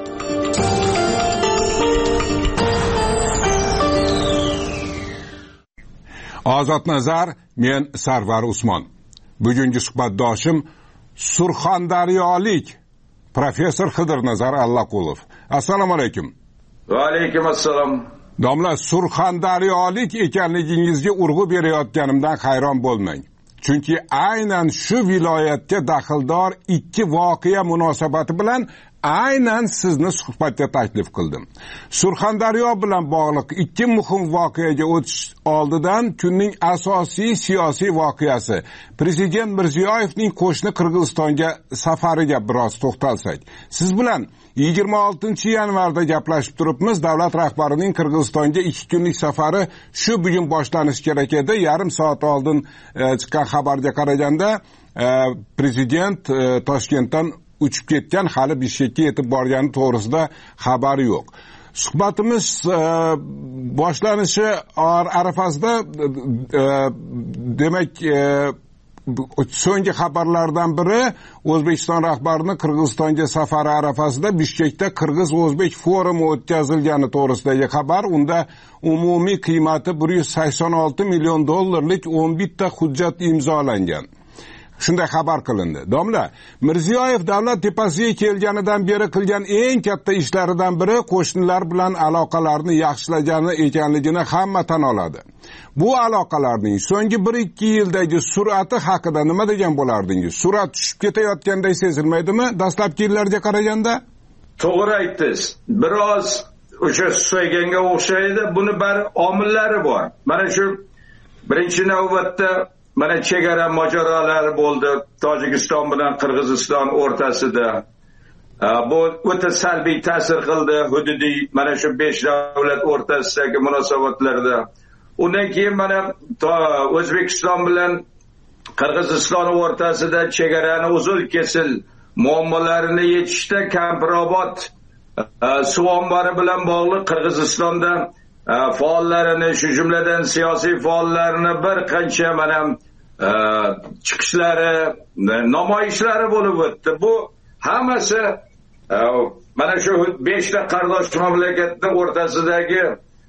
Ozod nazar, men Sarvar Usmon. Bugungi suhbatdoshim Surxondaryolik professor Xidirnazar Allaqulov. Assalomu alaykum. Va alaykum assalom. Domla, Surxondaryolik ekanligingizga urg'u berayotganimdan hayron bo'lmang. Chunki aynan shu viloyatga daxldor ikki voqea munosabati bilan aynan sizni suhbatga taklif qildim. Surxondaryo bilan bog'liq ikki muhim voqeaga o'tish oldidan kunning asosiy siyosiy voqeasi Prezident Mirziyoyevning qo'shni Qirg'izistonga safariga biroz to'xtalsak. Siz bilan 26-yanvarda gaplashib turibmiz. Davlat rahbarining Qirg'izistonga 2 kunlik safari shu bugun boshlanishi kerak edi. Yarim soat oldin chiqqan xabarga qaraganda prezident Toshkentdan uchib ketgan, hali Bishkekka yetib borgani to'g'risida xabar yo'q. Suhbatimiz boshlanishi arafasida demak so'nggi xabarlardan biri O'zbekiston rahbarining Qirg'izistonga safari arafasida Bishkekda Qirg'iz-O'zbek forumi o'tkazilgani to'g'risidagi xabar. Unda umumiy qiymati $186 million 11 ta hujjat imzolangan. Shunday xabar qilindi. Domla, Mirziyoyev davlat tepasiga kelganidan beri qilgan eng katta ishlaridan biri qo'shnilar bilan aloqalarni yaxshilagani ekanligini hamma tan oladi. Bu aloqalarning so'nggi 1-2 yildagi sur'ati haqida nima degan bo'lardingiz? Surat tushib ketayotganday sezilmaydimi dastlabki yillarga qaraganda? To'g'ri aytdingiz. Biroz o'sha so'yganga o'xshaydi. Buni bir omillari bor. Mana shu birinchi navbatda mana chegara mojarolari bo'ldi Tojikiston bilan Qirg'iziston o'rtasida. Bu o'ta salbiy ta'sir qildi hududiy mana shu 5 davlat o'rtasidagi munosabatlarda. Undan keyin mana O'zbekiston bilan Qirg'iziston o'rtasida chegarani uzil-kesil muammolarini yechishda Kampirobod suv ombori bilan bog'liq Qirg'izistonda faollarini, shu jumladan siyosiy faollarni bir qancha mana chiqishlari, namoyishlari bo'lib o'tdi. Bu hammasi mana shu 5 ta qardosh mamlakatning o'rtasidagi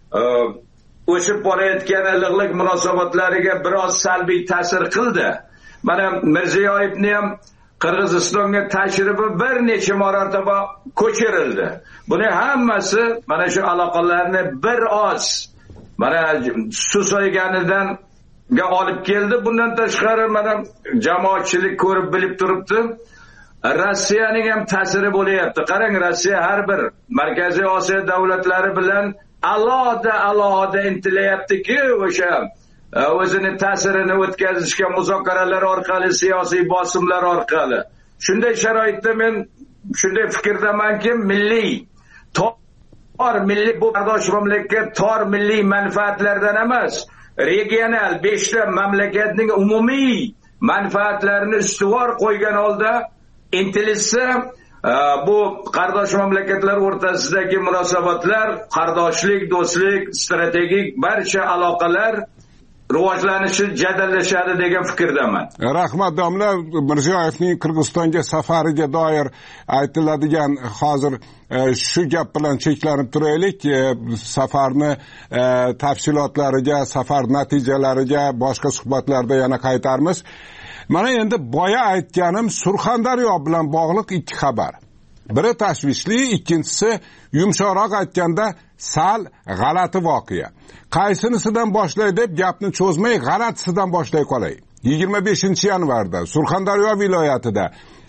o'sib borayotgan iliqlik munosabatlariga biroz salbiy ta'sir qildi. Mana Mirziyoyevning ham Qirg'izistonga tashrifi bir necha marotaba ko'chirildi. Buning hammasi mana shu aloqalarni bir oz mana susayganidan olib keldi. Bundan tashqari mana jamoatchilik ko'rib bilib turibdi. Rossiyaning ham ta'siri bo'layapti. Qarang, Rossiya har bir Markaziy Osiyo davlatlari bilan alohida intilayaptiki, o'sha o'zini ta'sirini o'tkazishga muzokaralar orqali, siyosiy bosimlar orqali. Shunday sharoitda men shunday fikrdamanki, milliy bu qardosh mamlakat tor milliy manfaatlardan emas, regional 5 ta mamlakatning umumiy manfaatlarini ustuvor qo'ygan holda intilishsa, bu qardosh mamlakatlar o'rtasidagi munosabatlar, qardoshlik, do'stlik, strategik barcha aloqalar rivojlanishi jadallashadi degan fikrdaman. Rahmat domla, Mirziyoyevning Qirg'izistonga safariga doir aytiladigan hozir shu gap bilan cheklanib turaylik. Safarni tafsilotlariga, safar natijalariga boshqa suhbatlarda yana qaytarmiz. Mana endi boya aytganim Surxondaryo bilan bog'liq ikki xabar. Biri tashvishli, ikkinchisi yumshoqroq aytganda sal g'alati voqea. Qaysinisidan boshlay deb gapni cho'zmay g'alatisidan boshlay qolay. 25-yanvarda Surxondaryo viloyatida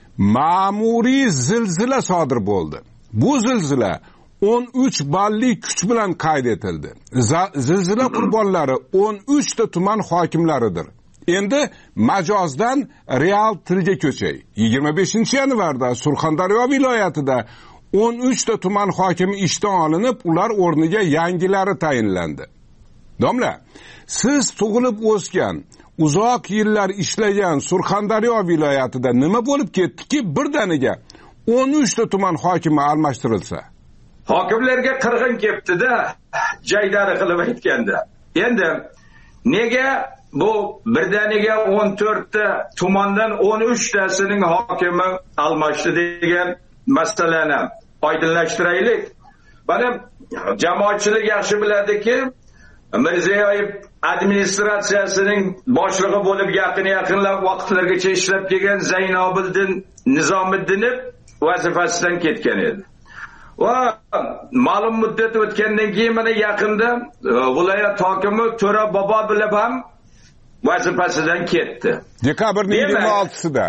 ma'muriy zilzila sodir bo'ldi. Bu zilzila 13 balli kuch bilan qayd etildi. Zilzila qurbonlari 13 ta tuman hokimlaridir. Endi majozdan real tilga ko'chay. 25-yanvarda Surxondaryo viloyatida 13 ta tuman hokimi ishdan olinib, ular o'rniga yangilari tayinlandi. Domla, siz tug'ilib o'sgan, uzoq yillar ishlagan Surxondaryo viloyatida nima bo'lib ketdiki, birdaniga 13 ta tuman hokimi almashtirilsa? Hokimlarga qirg'in ketdi-da, jaydari qilib aytganda. Endi nega bu birdaniga 14 ta tumandan 13 tasining hokimi almashdi degan masalani oydinlashtiraylik. Mana jamoatchilik yaxshi biladiki, Mirziyoyev administratsiyasining boshlig'i bo'lib yaqinlab vaqtlargacha ishlab kelgan Zaynobiddin Nizomiddinov vazifasidan ketgan edi. Va ma'lum muddat o'tgandan keyin mana yaqinda viloyat hokimi To'ra Bobo bilib ham vazifasidan ketdi. Dekabrning 26-sida.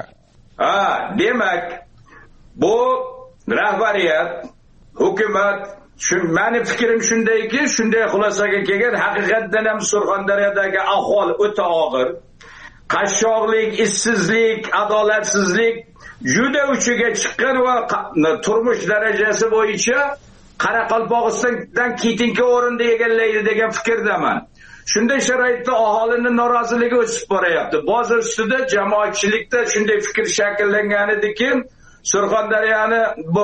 Demak, bu rahbariyat, hukumat, meni fikrim shundayki, shunday xulosaga kelgan, haqiqatdan ham Surxondaryodagi ahvol o'ta og'ir. Qashshoqlik, ishsizlik, adolatsizlik juda uchiga chiqqan va turmush darajasi bo'yicha Qoraqalpog'istondan ketinki o'rinda egallaydi degan fikrdaman. Shunday sharoitda aholining noroziligi o'sib boryapti. Bozor ustida jamoatchilikda shunday fikr shakllangan ediki, Surxondaryoni bu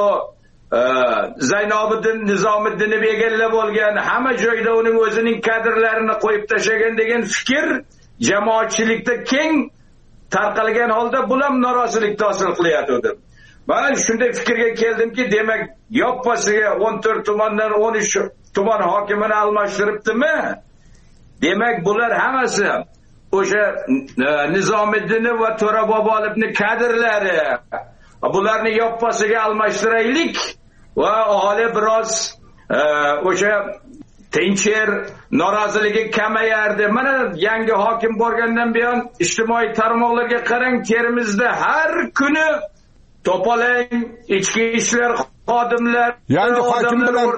Zaynobiddin Nizomiddinov egallab olgan, hamma joyda uning o'zining kadrlarini qo'yib tashlagan degan fikr jamoatchilikda keng tarqalgan holda bular norozilikni hosil qilyapti. Men shunday fikrga keldimki, demak, yoppasiga 14 tumandan 13 tuman hokimini almashtiribdimi? Demak, bular hammasi o'sha Nizomiddinov va To'ra Bobolovning kadrlari. Bularni yoppasiga almashtiraylik va aholi biroz o'sha tincher, noroziligi kamayardi. Mana yangi hokim borgandan buyon ijtimoiy tarmoqlarga qarang, Termizda har kuni to'palang ichki ishlar xodimlar, yangi hokim bilan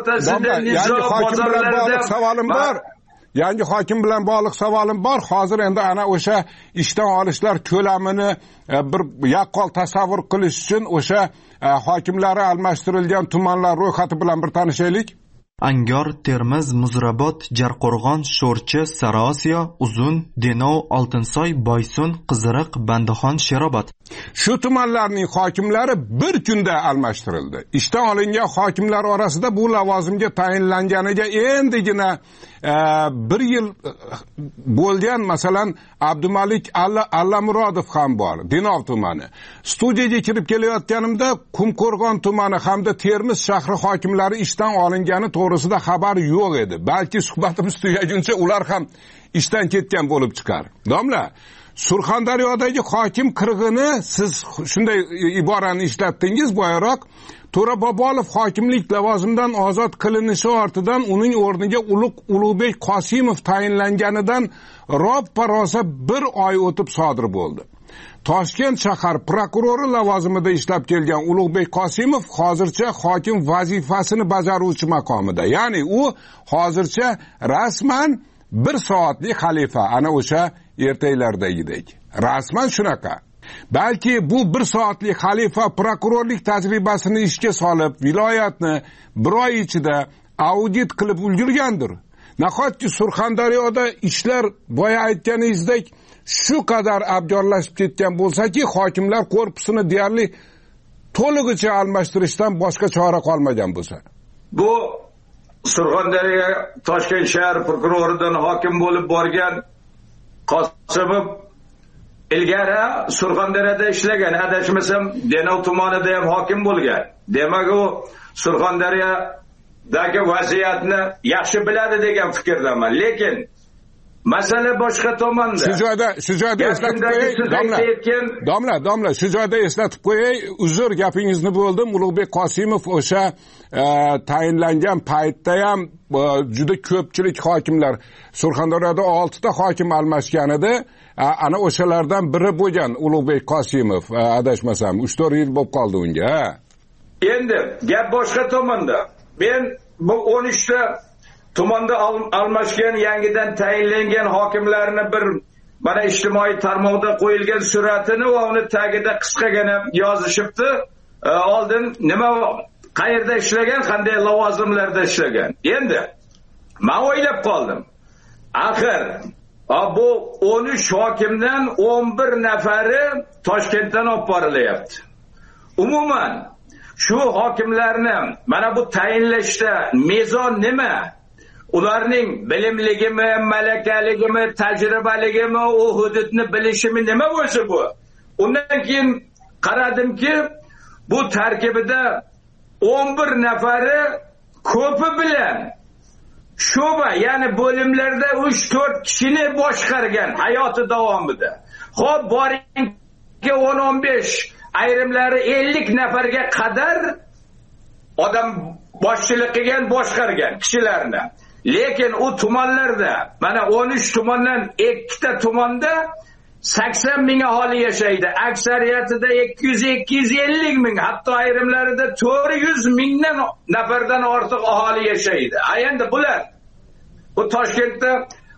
bog'liq savolim bor. Yangi hokim bilan bog'liq savolim bor. Hozir endi ana o'sha ishdan olishlar ko'lamini bir yaqqol tasavvur qilish uchun o'sha hokimlari almashtirilgan tumanlar ro'yxati bilan bir tanishaylik. Angor, Termiz, Muzrabot, Jarqo'rg'on, Sho'rchi, Sariosiyo, Uzun, Denov, Oltinsoy, Boysun, Qiziriq, Bandixon, Sherobod. Shu tumanlarning hokimlari bir kunda almashtirildi. Ishdan olingan hokimlar orasida bu lavozimga tayinlanganiga endigina bir yil bo'lgan, masalan, Abdumalik Allamurodov ham bor, Denov tumani. Studiyaga kirib kelayotganimda Qumqo'rg'on tumani hamda Termiz shahri hokimlari ishdan olingani to'g'risida xabar yo'q edi. Balki suhbatimiz tugaguncha ular ham ishdan ketgan bo'lib chiqar. Domla, Surxondaryodagi hokim qirg'ini siz shunday iborani ishlatdingiz boyaroq. To'ra Bobolov hokimlik lavozimidan ozod qilinishi ortidan uning o'rniga Ulug'bek Qosimov tayinlanganidan roppa-rosa bir oy o'tib sodir bo'ldi. Toshkent shahar prokurori lavozimida ishlab kelgan Ulug'bek Qosimov hozircha hokim vazifasini bajaruvchi maqomida. Ya'ni u hozircha rasman 1 soatlik xalifa, ana o'sha ertaklardagidek. Rasman shunaqa. Balki bu 1 soatlik xalifa prokurorlik tajribasini ishga solib, viloyatni bir oy ichida audit qilib ulgurgandir. nahotki Surxondaryoda ishlar boya aytganingizdek shu qadar abgorlashib ketgan bo'lsa-ki, hokimlar korpusini deyarli to'lig'icha almashtirishdan boshqa chora qolmagan bo'lsa. Bu Surxondaryo Toshkent shahar prokuroridan hokim bo'lib borgan Qosimov ilgari Surxondaryoda ishlagan, adashmasam Denov tumanida ham hokim bo'lgan. Demak, u Surxondaryodagi vaziyatni yaxshi biladi degan fikrdaman. Lekin masala boshqa tomonda. Shu joyda eslatib qo'yay, domla, shu joyda eslatib qo'yay, uzr gapingizni bo'ldim. Ulug'bek Qosimov o'sha tayinlangan paytda ham juda ko'pchilik hokimlar Surxondaryoda 6 ta hokim almashgan edi. Ana o'shalardan biri bo'lgan Ulug'bek Qosimov, adashmasam 3-4 yil bo'lib qoldi unga. Endi gap boshqa tomonda. Men bu 13 ta tumanda almashgan, yangidan tayinlangan hokimlarni bir mana ijtimoiy tarmoqda qo'yilgan suratini va uni tagida qisqagina yozishibdi. Oldin nima, qayerda ishlagan, qanday lavozimlarda ishlagan. Endi men o'ylab qoldim. Axir bu 13 hokimdan 11 nafari Toshkentdan olib borilyapti. Umuman shu hokimlarni mana bu tayinlashda mezon nima? Ularning bilimligimi, malakaligimi, tajribaligimi, u hududni bilishimi nima bo'lsa bu? Undan keyin qaradimki, bu tarkibida 11 nafari ko'pi bilan sho'ba, ya'ni bo'limlarda 3-4 kishini boshqargan hayoti davomida. Xo'p, boringki 10-15, ayrimlari 50 nafarga qadar odam boshchilik qilgan, boshqargan kishilarni. Lekin u tumanlarda, mana 13 tumandan 2 ta tumanda 80 ming aholi yashaydi. Aksariyatida 200-250 ming, hatto ayrimlarida 400 mingdan nafardan ortiq aholi yashaydi. Endi bular bu Toshkentda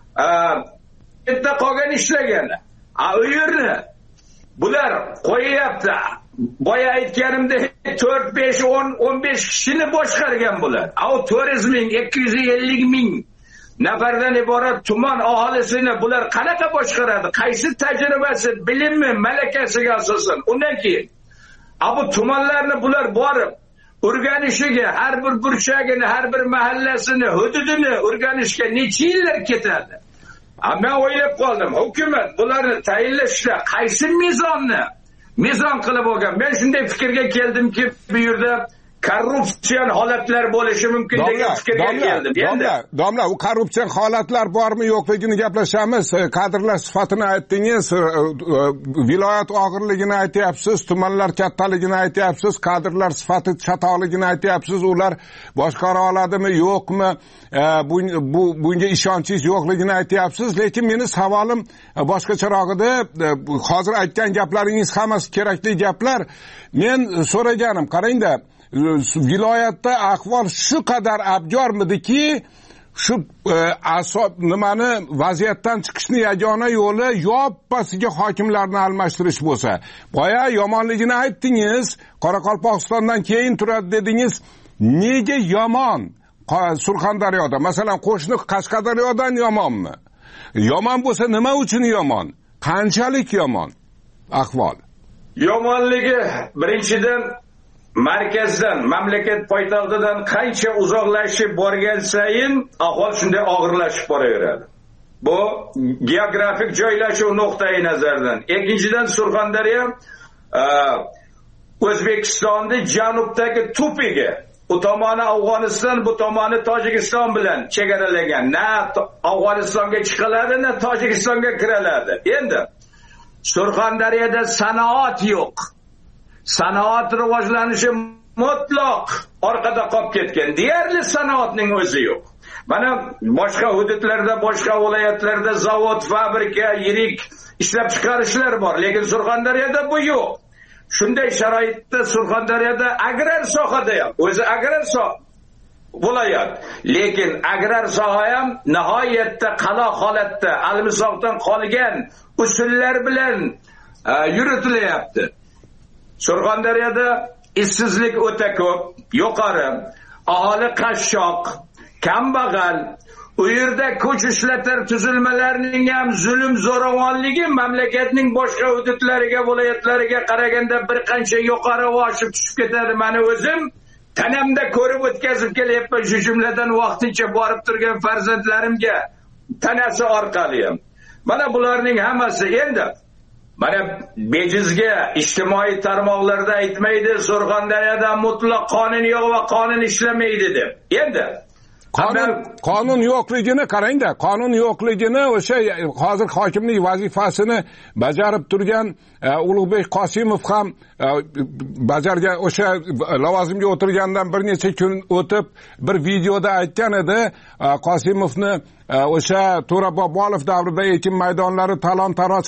qolgan ishlagan. U yerni bular qo'yapti. Boya aytganimda 4, 5, 10, 15 kishini boshqargan bular. 400 ming, 250 ming nafardan iborat tuman aholisini bular qanaqa boshqaradi? Qaysi tajribasi, bilimi, malakasiga asosan? Undan keyin bu tumanlarni bular borib o'rganishiga, har bir burchagini, har bir mahallasini, hududini o'rganishga necha yillar ketadi? Men o'ylab qoldim, hukumat bularni tayinlashda qaysi mezon qilib olgan? Men shunday fikrga keldimki, bu yerda korrupsiyon holatlar bo'lishi mumkin degan fikrga keldim. Domla, u korrupsiyon holatlar bormi yo'qligini gaplashamiz. Kadrlar sifatini aytdingiz, viloyat og'irligini aytyapsiz, tumanlar kattaligini aytyapsiz, kadrlar sifati chatoqligini aytyapsiz. Ular boshqara oladimi, yo'qmi? Bunga ishonchingiz yo'qligini aytyapsiz. Lekin meni savolim boshqacharoq edi. Hozir aytgan gaplaringiz hammasi kerakli gaplar. Men so'raganim, qarangda, viloyatda ahvol shu qadar abgormidiki, shu nimani vaziyatdan chiqishni yagona yo'li yoppasiga hokimlarni almashtirish bo'lsa, boya yomonligini aytdingiz, Qoraqalpog'istondan keyin turadi dedingiz. Nega yomon? Surxondaryoda, masalan, qo'shni Qashqadaryodan yomonmi? Yomon bo'lsa nima uchun yomon? Qanchalik yomon ahvol? Yomonligi birinchidan markazdan, mamlakat poytaxtidan qancha uzoqlashib borgan sayin ahvol shunday og'irlashib boraveradi. Bu geografik joylashuv nuqtai nazaridan. Ikkinchidan, Surxondaryo O'zbekistonning janubdagi tupigi, u tomoni Afg'oniston, bu tomoni Tojikiston bilan chegaralangan. Na Afg'onistonga chiqiladi, na Tojikistonga kiriladi. Endi Surxondaryoda sanoat yo'q. Sanoat rivojlanishi mutlaq orqada qolib ketgan. Deyarli sanoatning o'zi yo'q. Mana boshqa hududlarda, boshqa viloyatlarda zavod, fabrika, yirik ishlab chiqarishlar bor, lekin Surxondaryoda bu yo'q. Shunday sharoitda Surxondaryoda agrar sohada ham, o'zi agrar soha viloyat, lekin agrar soha ham nihoyatda qaloq holatda, almisoqdan qolgan usullar bilan yuritilyapti. Surxondaryoda ishsizlik o'ta ko'p, yuqori, aholi qashshoq, kambag'al, u yerda kuch ishlatar tuzilmalarining ham zulm zo'ravonligi mamlakatning boshqa hududlariga, viloyatlariga qaraganda bir qancha yuqori oshib tushib ketadi. Meni o'zim tanamda ko'rib o'tkazib kelyapman, shu jumladan vaqtincha borib turgan farzandlarimga tanasi orqali ham. Mana bularning hammasi endi mana bejizga ijtimoiy tarmoqlarda aytmaydi, Surxondaryoda mutlaq qonun yo'q va qonun ishlamaydi deb. Endi qonun yo'qligini qarangda, qonun yo'qligini o'sha hozir hokimlik vazifasini bajarib turgan Ulug'bek Qosimov ham bajargan, o'sha lavozimga o'tirgandan bir necha kun o'tib bir videoda aytgan edi, Qosimovni o'sha To'ra Bobolov davrida ekin maydonlari talon-taroj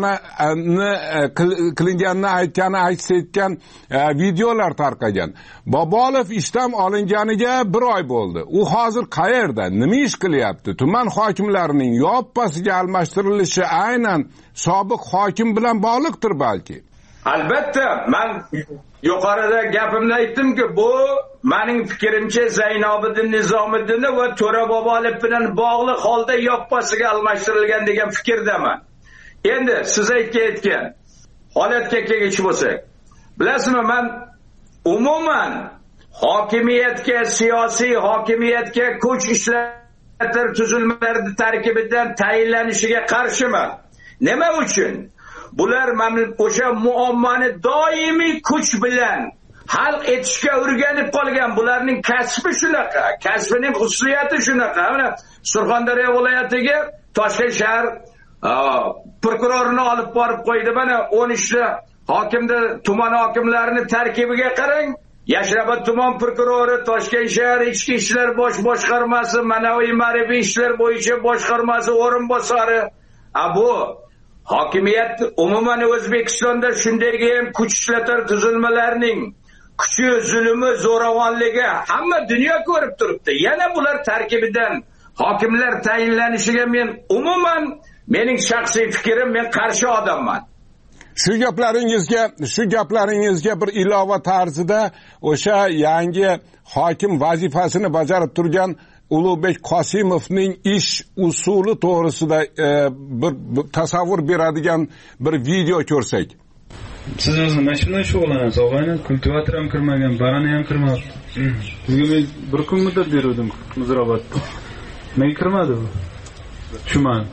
qilinganini aytgani aks etgan videolar tarqagan. Bobolov ishdan olinganiga 1 oy bo'ldi. U hozir qayerda, nima ish qilyapti? Tuman hokimlarining yoppasiga almashtirilishi aynan sobiq hokim bilan bog'liqdir balki. Albatta, men yuqorida gapimda aytdimki, bu mening fikrimcha Zaynobiddin Nizomiddin va To'ra Bobolov bilan bog'liq holda yoppasiga almashtirilgan degan fikrdaman. Endi siz aytgan holatga kelgich bo'lsak, bilasizmi, men umuman hokimiyatga, siyosiy hokimiyatga kuch ishlatar tuzilmalar tarkibidan tayinlanishiga qarshiman. Nima uchun? Bular o'sha muammoni doimiy kuch bilan hal etishga o'rganib qolgan. Bularning kasbi shunaqa, kasbining xususiyati shunaqa. Mana Surxondaryo viloyatiga Toshkent shahar prokurorini olib borib qo'ydi. Mana 13 ta hokimda tuman hokimlarining tarkibiga qarang. Yashrabad tuman prokurori, Toshkent shahar ichki ishlar bosh boshqarmasi, ma'naviy ma'rifiy ishlar bo'yicha boshqarmasi o'rinbosari. Bu hokimiyat umuman O'zbekistonda shunday ham kuch ishlatar tuzilmalarining kuchi, zulmi, zo'ravonligi hamma dunyo ko'rib turibdi. Yana bular tarkibidan hokimlar tayinlanishiga men umuman, mening shaxsiy fikrim, men qarshi odamman. Shu gaplaringizga bir ilova tarzida o'sha yangi hokim vazifasini bajarib turgan Ulug'bek Qosimovning ish usuli to'g'risida bir tasavvur beradigan bir video ko'rsak. Siz o'zingiz mana shundan shug'ullanasiz, og'ayni, kultivator ham kirmagan, barani ham kirmabdi. Bugun men bir kun muddat berdim Muzrabotda. Nega kirmadi bu? Tushunmadim.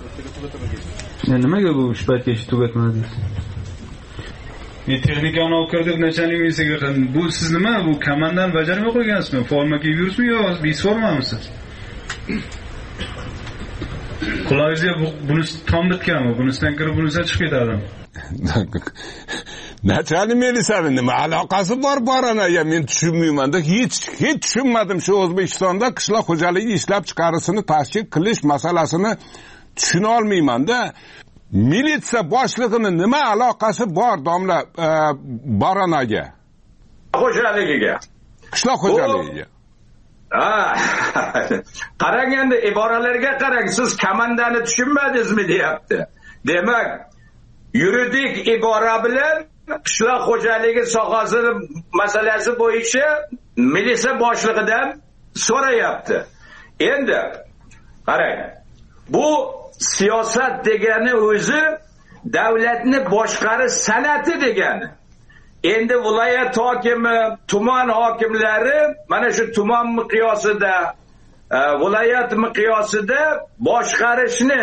Nimaga bu ish paytgacha tugatmadi? Texnikani olib kirib nachalnik misiga qildim. Bu siz nima? Bu komandani bajarmay qo'ygansizmi? Forma kiyib yuribsizmi yo bisformamisiz? Qulog'ingizga bunisi tom bitganmi? Bunisidan kirib bunisidan chiqib ketadi. Nachalnik milisani nima aloqasi bor baranaga men tushunmayman-da. Hech tushunmadim shu O'zbekistonda qishloq xo'jaligi ishlab chiqarishini tashkil qilish masalasini tushuna olmayman-da. Militsiya boshlig'ining nima aloqasi bor domla baranaga? Xo'jaligiga. Qishloq xo'jaligiga. Qarang endi iboralarga qarang, siz komandani tushunmadingizmi deyapti. Demak, yuridik ibora bilan qishloq xo'jaligi sohasi masalasi bo'yicha militsiya boshlig'idan so'rayapti. Endi qarang, bu siyosat degani o'zi davlatni boshqarish san'ati degani. Endi viloyat hokimi, tuman hokimlari mana shu tuman miqyosida, viloyat miqyosida boshqarishni,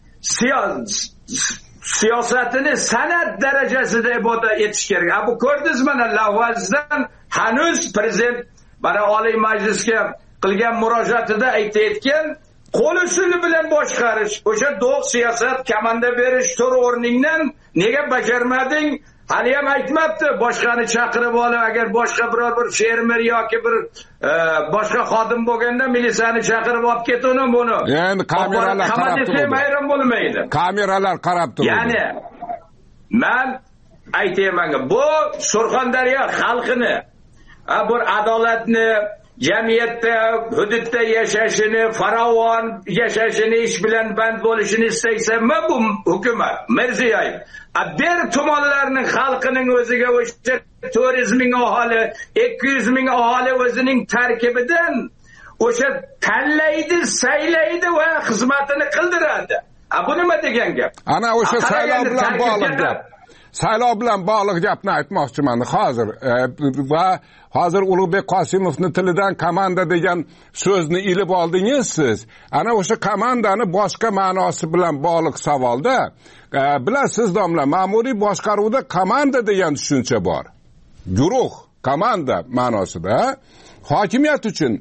siyosatini san'at darajasida ibodat etish kerak. Bu ko'rdingiz mana lavozdan hanuz prezident mana Oliy Majlisga qilgan murojaatida aytayotgan qo'l usuli bilan boshqarish, o'sha do'q siyosat, komanda berish tur o'rningdan nega bajarmading? Hali ham aytmabdi, boshqani chaqirib olib, agar boshqa biror bir fermer yoki bir boshqa xodim bo'lganda militsiyani chaqirib olib ketuni buni. Endi kameralar qarab turibdi. Hayron bo'lmaydi. Kameralar qarab turibdi. Ya'ni men aytayman, bu Surxondaryo xalqini bir adolatni, jamiyatda, hududda yashashini, farovon yashashini, ish bilan band bo'lishini istaysanmi bu hukumat? Mirziyoyev bir tumanlarning xalqining o'ziga o'sha 400 ming aholi, 200 ming aholi o'zining tarkibidan o'sha tanlaydi, saylaydi va xizmatini qildiradi. Bu nima degan gap? Ana o'sha saylov bilan bog'liq gap. Saylov bilan bog'liq gapni aytmoqchiman hozir. Va hozir Ulug'bek Qosimovning tilidan komanda degan so'zni ilib oldingiz siz. Ana o'sha komandani boshqa ma'nosi bilan bog'liq savolda, bilasiz domla, ma'muriy boshqaruvda komanda degan tushuncha bor. Guruh, komanda ma'nosida. Hokimiyat uchun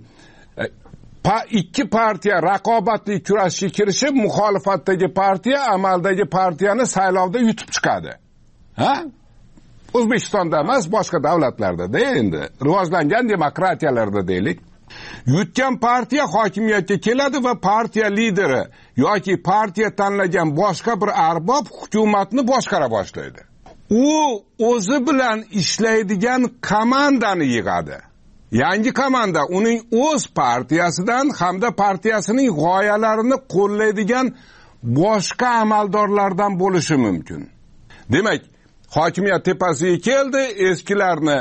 ikki partiya raqobatli kurashga kirishib, muxolifatdagi partiya amaldagi partiyani saylovda yutib chiqadi. Ha? O'zbekistonda emas, boshqa davlatlarda endi rivojlangan demokratiyalarda deylik. Yutgan partiya hokimiyatga keladi va partiya lideri yoki partiya tanlagan boshqa bir arbob hukumatni boshqara boshlaydi. U o'zi bilan ishlaydigan komandani yig'adi. Yangi komanda uning o'z partiyasidan hamda partiyasining g'oyalarini qo'llaydigan boshqa amaldorlardan bo'lishi mumkin. Demak, hokimiyat tepasiga keldi, eskilarni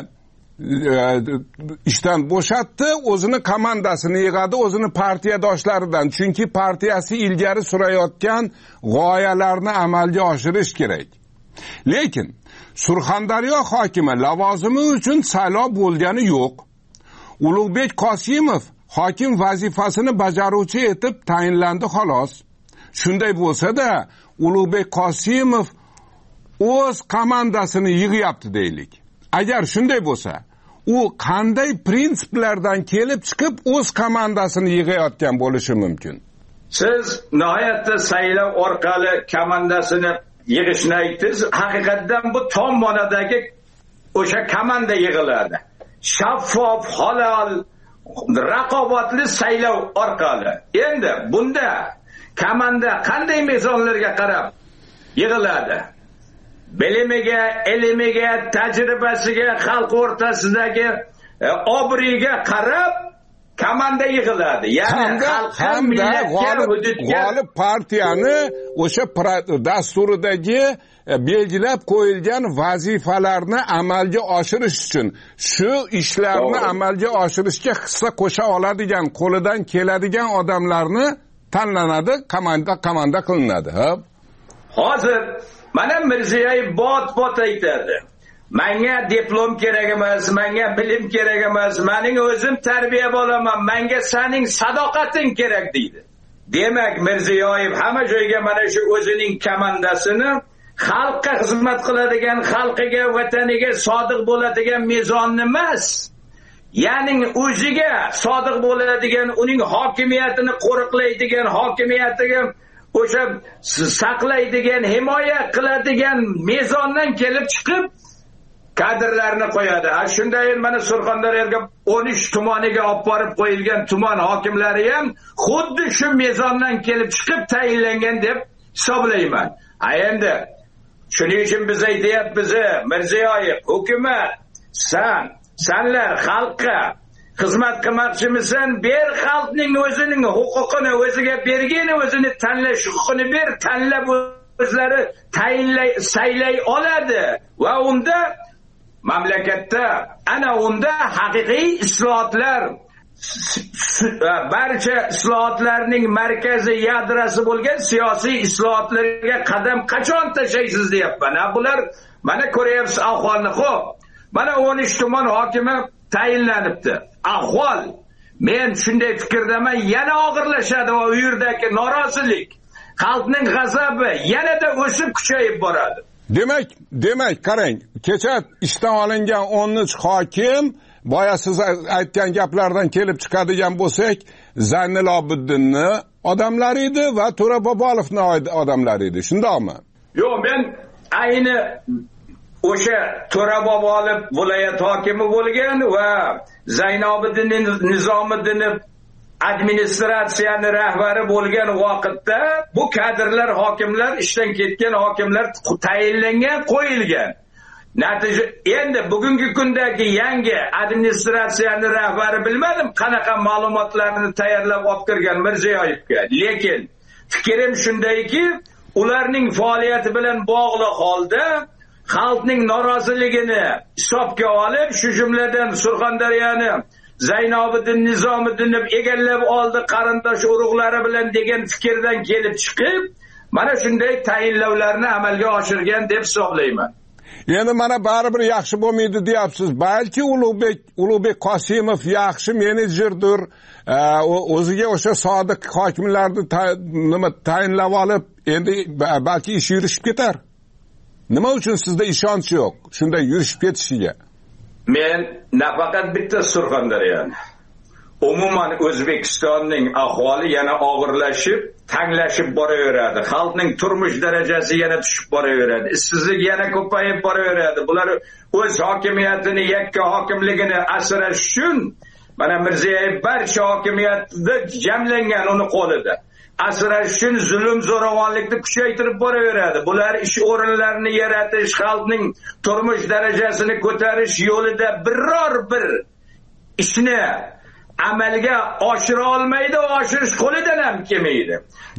ishdan bo'shatdi, o'zini komandasini yig'adi, o'zini partiyadoshlaridan, chunki partiyasi ilgari surayotgan g'oyalarni amalga oshirish kerak. Lekin Surxondaryo hokimi lavozimi uchun saylov bo'lgani yo'q. Ulug'bek Qosimov hokim vazifasini bajaruvchi etib tayinlandi xolos. Shunday bo'lsa-da, Ulug'bek Qosimov o'z komandasini yig'yapti deylik. Agar shunday bo'lsa, u qanday prinsiplardan kelib chiqib o'z komandasini yig'ayotgan bo'lishi mumkin? Siz nihoyatda saylov orqali komandasini yig'ishni aytdingiz. Haqiqatdan bu tom ma'nodagi o'sha komanda yig'iladi. Shaffof, halol, raqobatli saylov orqali. Endi bunda komanda qanday mezonlarga qarab yig'iladi? Bilimiga, ilmiga, tajribasiga, xalq o'rtasidagi obro'yiga qarab komanda yig'iladi. Ya'ni xalqqa, millatga, hududga g'olib partiyani o'sha dasturidagi belgilab qo'yilgan vazifalarni amalga oshirish uchun, shu ishlarni amalga oshirishga hissa qo'sha oladigan, qo'lidan keladigan odamlarni tanlanadi, komanda qilinadi. Hozir mana Mirziyoyev bot aytadi. Menga diplom kerak emas, menga bilim kerak emas, mening o'zim tarbiya bo'laman, menga sening sadoqating kerak deydi. Demak, Mirziyoyev hamma joyga mana shu o'zining komandasini xalqqa xizmat qiladigan, xalqiga, vataniga sodiq bo'ladigan mezonni emas, ya'ni o'ziga sodiq bo'ladigan, uning hokimiyatini qo'riqlaydigan, hokimiyatiga o'sha saqlaydigan, himoya qiladigan mezondan kelib chiqib kadrlarni qo'yadi. Shunday mana Surxondaryoga 13 tumaniga olib borib qo'yilgan tuman hokimlari ham xuddi shu mezondan kelib chiqib tayinlangan deb hisoblayman. Endi shuning uchun biz aytyapmiz, Mirziyoyev, hukumat, sanlar xalqqa xizmat qilmoqchimisan, ber xalqning o'zining huquqini o'ziga bergin, o'zini tanlash huquqini ber, tanlab o'zlari saylay oladi va unda mamlakatda ana unda haqiqiy islohotlar, barcha islohotlarning markazi, yadrosi bo'lgan siyosiy islohotlarga qadam qachon tashlaysiz deyapman. Bular mana ko'ryapsiz ahvolni. Xo'p, mana 13 tuman hokimi tayinlanibdi. Ahvol, men shunday fikrdaman, yana og'irlashadi va u yerdagi norozilik, xalqning g'azabi yanada o'sib kuchayib boradi. Demak, qarang, kecha ishdan olingan 13 hokim, boya siz aytgan gaplardan kelib chiqadigan bo'lsak, Zaynul Obiddinni odamlari edi va To'ra Bobolovning odamlari edi. Shundaqmi? Yo'q, men ayni o'sha To'ra Bobolov viloyat hokimi bo'lgan va Zaynobiddin Nizomiddin administratsiyani rahbari bo'lgan vaqtda bu kadrlar, hokimlar, ishdan ketgan hokimlar tayinlangan, qo'yilgan. Natija endi bugungi kundagi yangi administratsiyani rahbari bilmadim qanaqa ma'lumotlarni tayyorlab olib kirgan Mirziyoyevga. Lekin fikrim shundayki, ularning faoliyati bilan bog'liq holda xalqning noroziligini hisobga olib, shu jumladan Surxondaryoni Zaynobiddin Nizomiddin egallab oldi qarindosh urug'lari bilan degan fikrdan kelib chiqib, mana shunday tayinlovlarni amalga oshirgan deb hisoblayman. Endi mana baribir yaxshi bo'lmaydi deyapsiz. Balki Ulug'bek Qosimov yaxshi menejerdir. O'ziga o'sha sodiq hokimlarni tayinlab olib, endi balki ish yurishib ketar. Nima uchun sizda ishonch yo'q shunday yurishib ketishiga? Men nafaqat bitta Surxondaryoni, umuman O'zbekistonning ahvoli yana og'irlashib, tanglashib boraveradi. Xalqning turmush darajasi yana tushib boraveradi. Ishsizlik yana ko'payib boraveradi. Bular o'z hokimiyatini, yakka hokimligini asrash uchun mana Mirziyoyev barcha hokimiyatda jamlangan uni qo'lida. Asrash uchun zulm zo'ravonlikni kuchaytirib boraveradi. Bular ish o'rinlarini yaratish, xalqning turmush darajasini ko'tarish yo'lida biror bir ishni amalga oshira olmaydi, oshirish qo'lidan ham kelmaydi.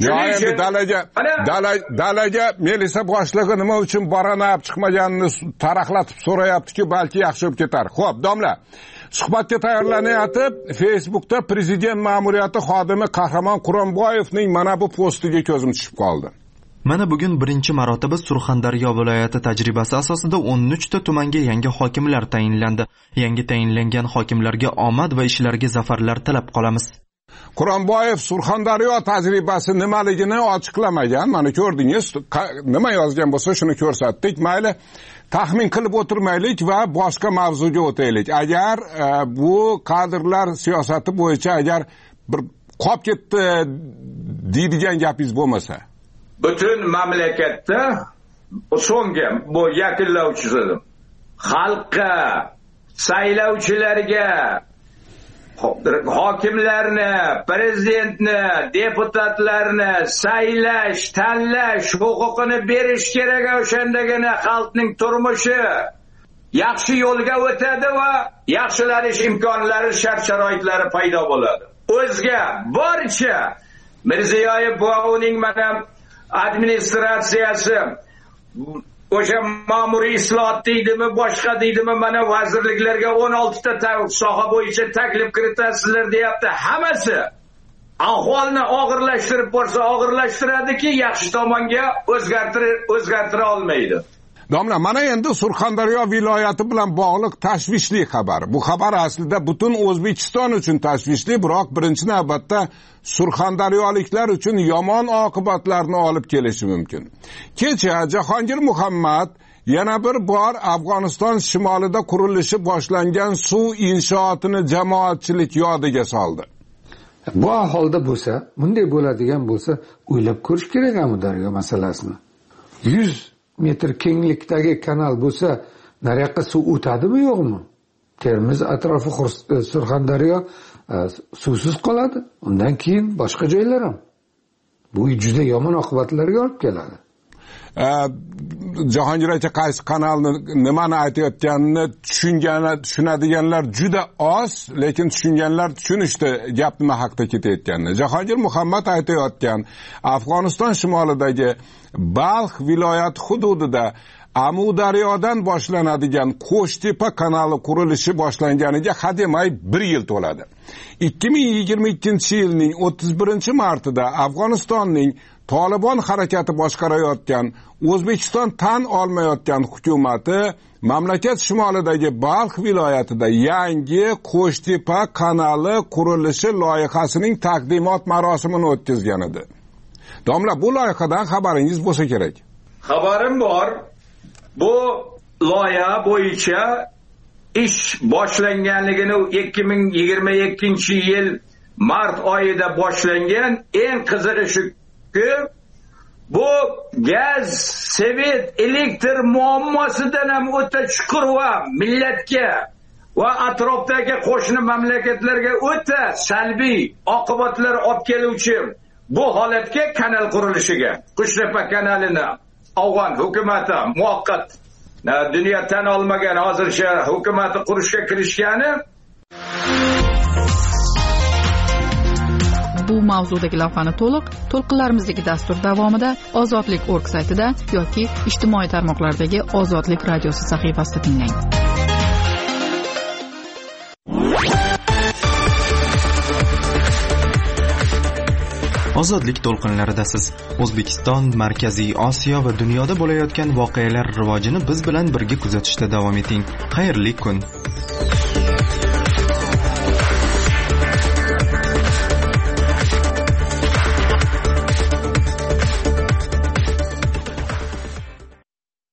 Dalaga Melisa boshlig'i nima uchun baranab chiqmaganini taraqlatib so'rayapti-ki, balki yaxshi bo'lib ketar. Xo'p, domla, suhbatga tayyorlanayotib, Facebookda prezident ma'muriyati xodimi Qahramon Quronboyevning mana bu postiga ko'zim tushib qoldi. Mana bugun birinchi marotaba Surxondaryo viloyati tajribasi asosida 13 ta tumanga yangi hokimlar tayinlandi. Yangi tayinlangan hokimlarga omad va ishlarga zafarlar tilab qolamiz. Quronboyev Surxondaryo tajribasi nimaligini ochiqlamagan. Mana ko'rdingiz, nima yozgan bo'lsa shuni ko'rsatdik. Mayli, taxmin qilib o'tirmaylik va boshqa mavzuga o'taylik. Agar bu kadrlar siyosati bo'yicha agar bir qolib ketdi deydigan gapingiz bo'lmasa, butun mamlakatda so'nggi bu yakunlovchisi xalqqa, saylovchilarga, hokimlarni, prezidentni, deputatlarni saylash, tanlash huquqini berish kerak. O'shandagina xalqning turmushi yaxshi yo'lga o'tadi va yaxshilanish imkonlari, shart-sharoitlari paydo bo'ladi. O'zga barcha Mirziyoyev va uning mana administratsiyasi o'sha ma'muriy islohot deydimi, boshqa deydimi, mana vazirliklarga 16 ta soha bo'yicha taklif kiritasizlar deyapti. Hammasi ahvolni og'irlashtirib borsa og'irlashtiradiki, yaxshi tomonga o'zgartira olmaydi. Domla, mana endi Surxondaryo viloyati bilan bog'liq tashvishli xabar. Bu xabar aslida butun O'zbekiston uchun tashvishli, biroq birinchi navbatda surxondaryoliklar uchun yomon oqibatlarni olib kelishi mumkin. Kecha Jahongir Muhammad yana bir bor Afg'oniston shimolida qurilishi boshlangan suv inshootini jamoatchilik yodiga soldi. Bu ahvolda bo'lsa, bunday bo'ladigan bo'lsa, o'ylab ko'rish kerak Amudaryo masalasini. 100 metr kenglikdagi kanal bo'lsa, nariyoqqa suv o'tadimi yo'qmi? Termiz atrofi Surxondaryo suvsiz qoladi. Undan keyin boshqa joylar ham. Bu juda yomon oqibatlarga olib keladi. Jahongir aka qaysi kanalni nimani aytayotganini tushunadiganlar juda oz, lekin tushunganlar tushunishdi gap nima haqida ketayotganini. Jahongir Muhammad aytayotgan Afg'oniston shimolidagi Balx viloyati hududida Amudaryodan boshlanadigan Qo'shtepa kanali qurilishi boshlanganiga hademay 1 yil to'ladi. 2022-yilning 31-martida Afg'onistonning Tolibon harakati boshqarayotgan, O'zbekiston tan olmayotgan hukumati mamlakat shimolidagi Balx viloyatida yangi Qo'shtepa kanali qurilishi loyihasining taqdimot marosimini o'tkazgan edi. Domla, bu loyihadan xabaringiz bo'lsa kerak. Xabarim bor. Bu loyiha bo'yicha ish boshlanganligini 2022-yil mart oyida boshlangan. Eng qizig'i shuki, bu gaz, svet, elektr muammosidan ham o'ta chuqur va millatga va atrofdagi qo'shni mamlakatlarga o'ta salbiy oqibatlar olib keluvchi bu holatga, kanal qurilishiga, Qo'shtepa kanalini Afg'on hukumati muvaqqat dunyo tan olmagan hozircha hukumati qurishga kirishgani. Bu mavzudagi lavhani to'lqinlarimizdagi dastur davomida Ozodlik.org saytida yoki ijtimoiy tarmoqlardagi Ozodlik radiosi sahifasida tinglang. Ozodlik to'lqinlaridasiz. O'zbekiston, Markaziy Osiyo va dunyoda bo'layotgan voqealar rivojini biz bilan birga kuzatishda davom eting. Xayrli kun.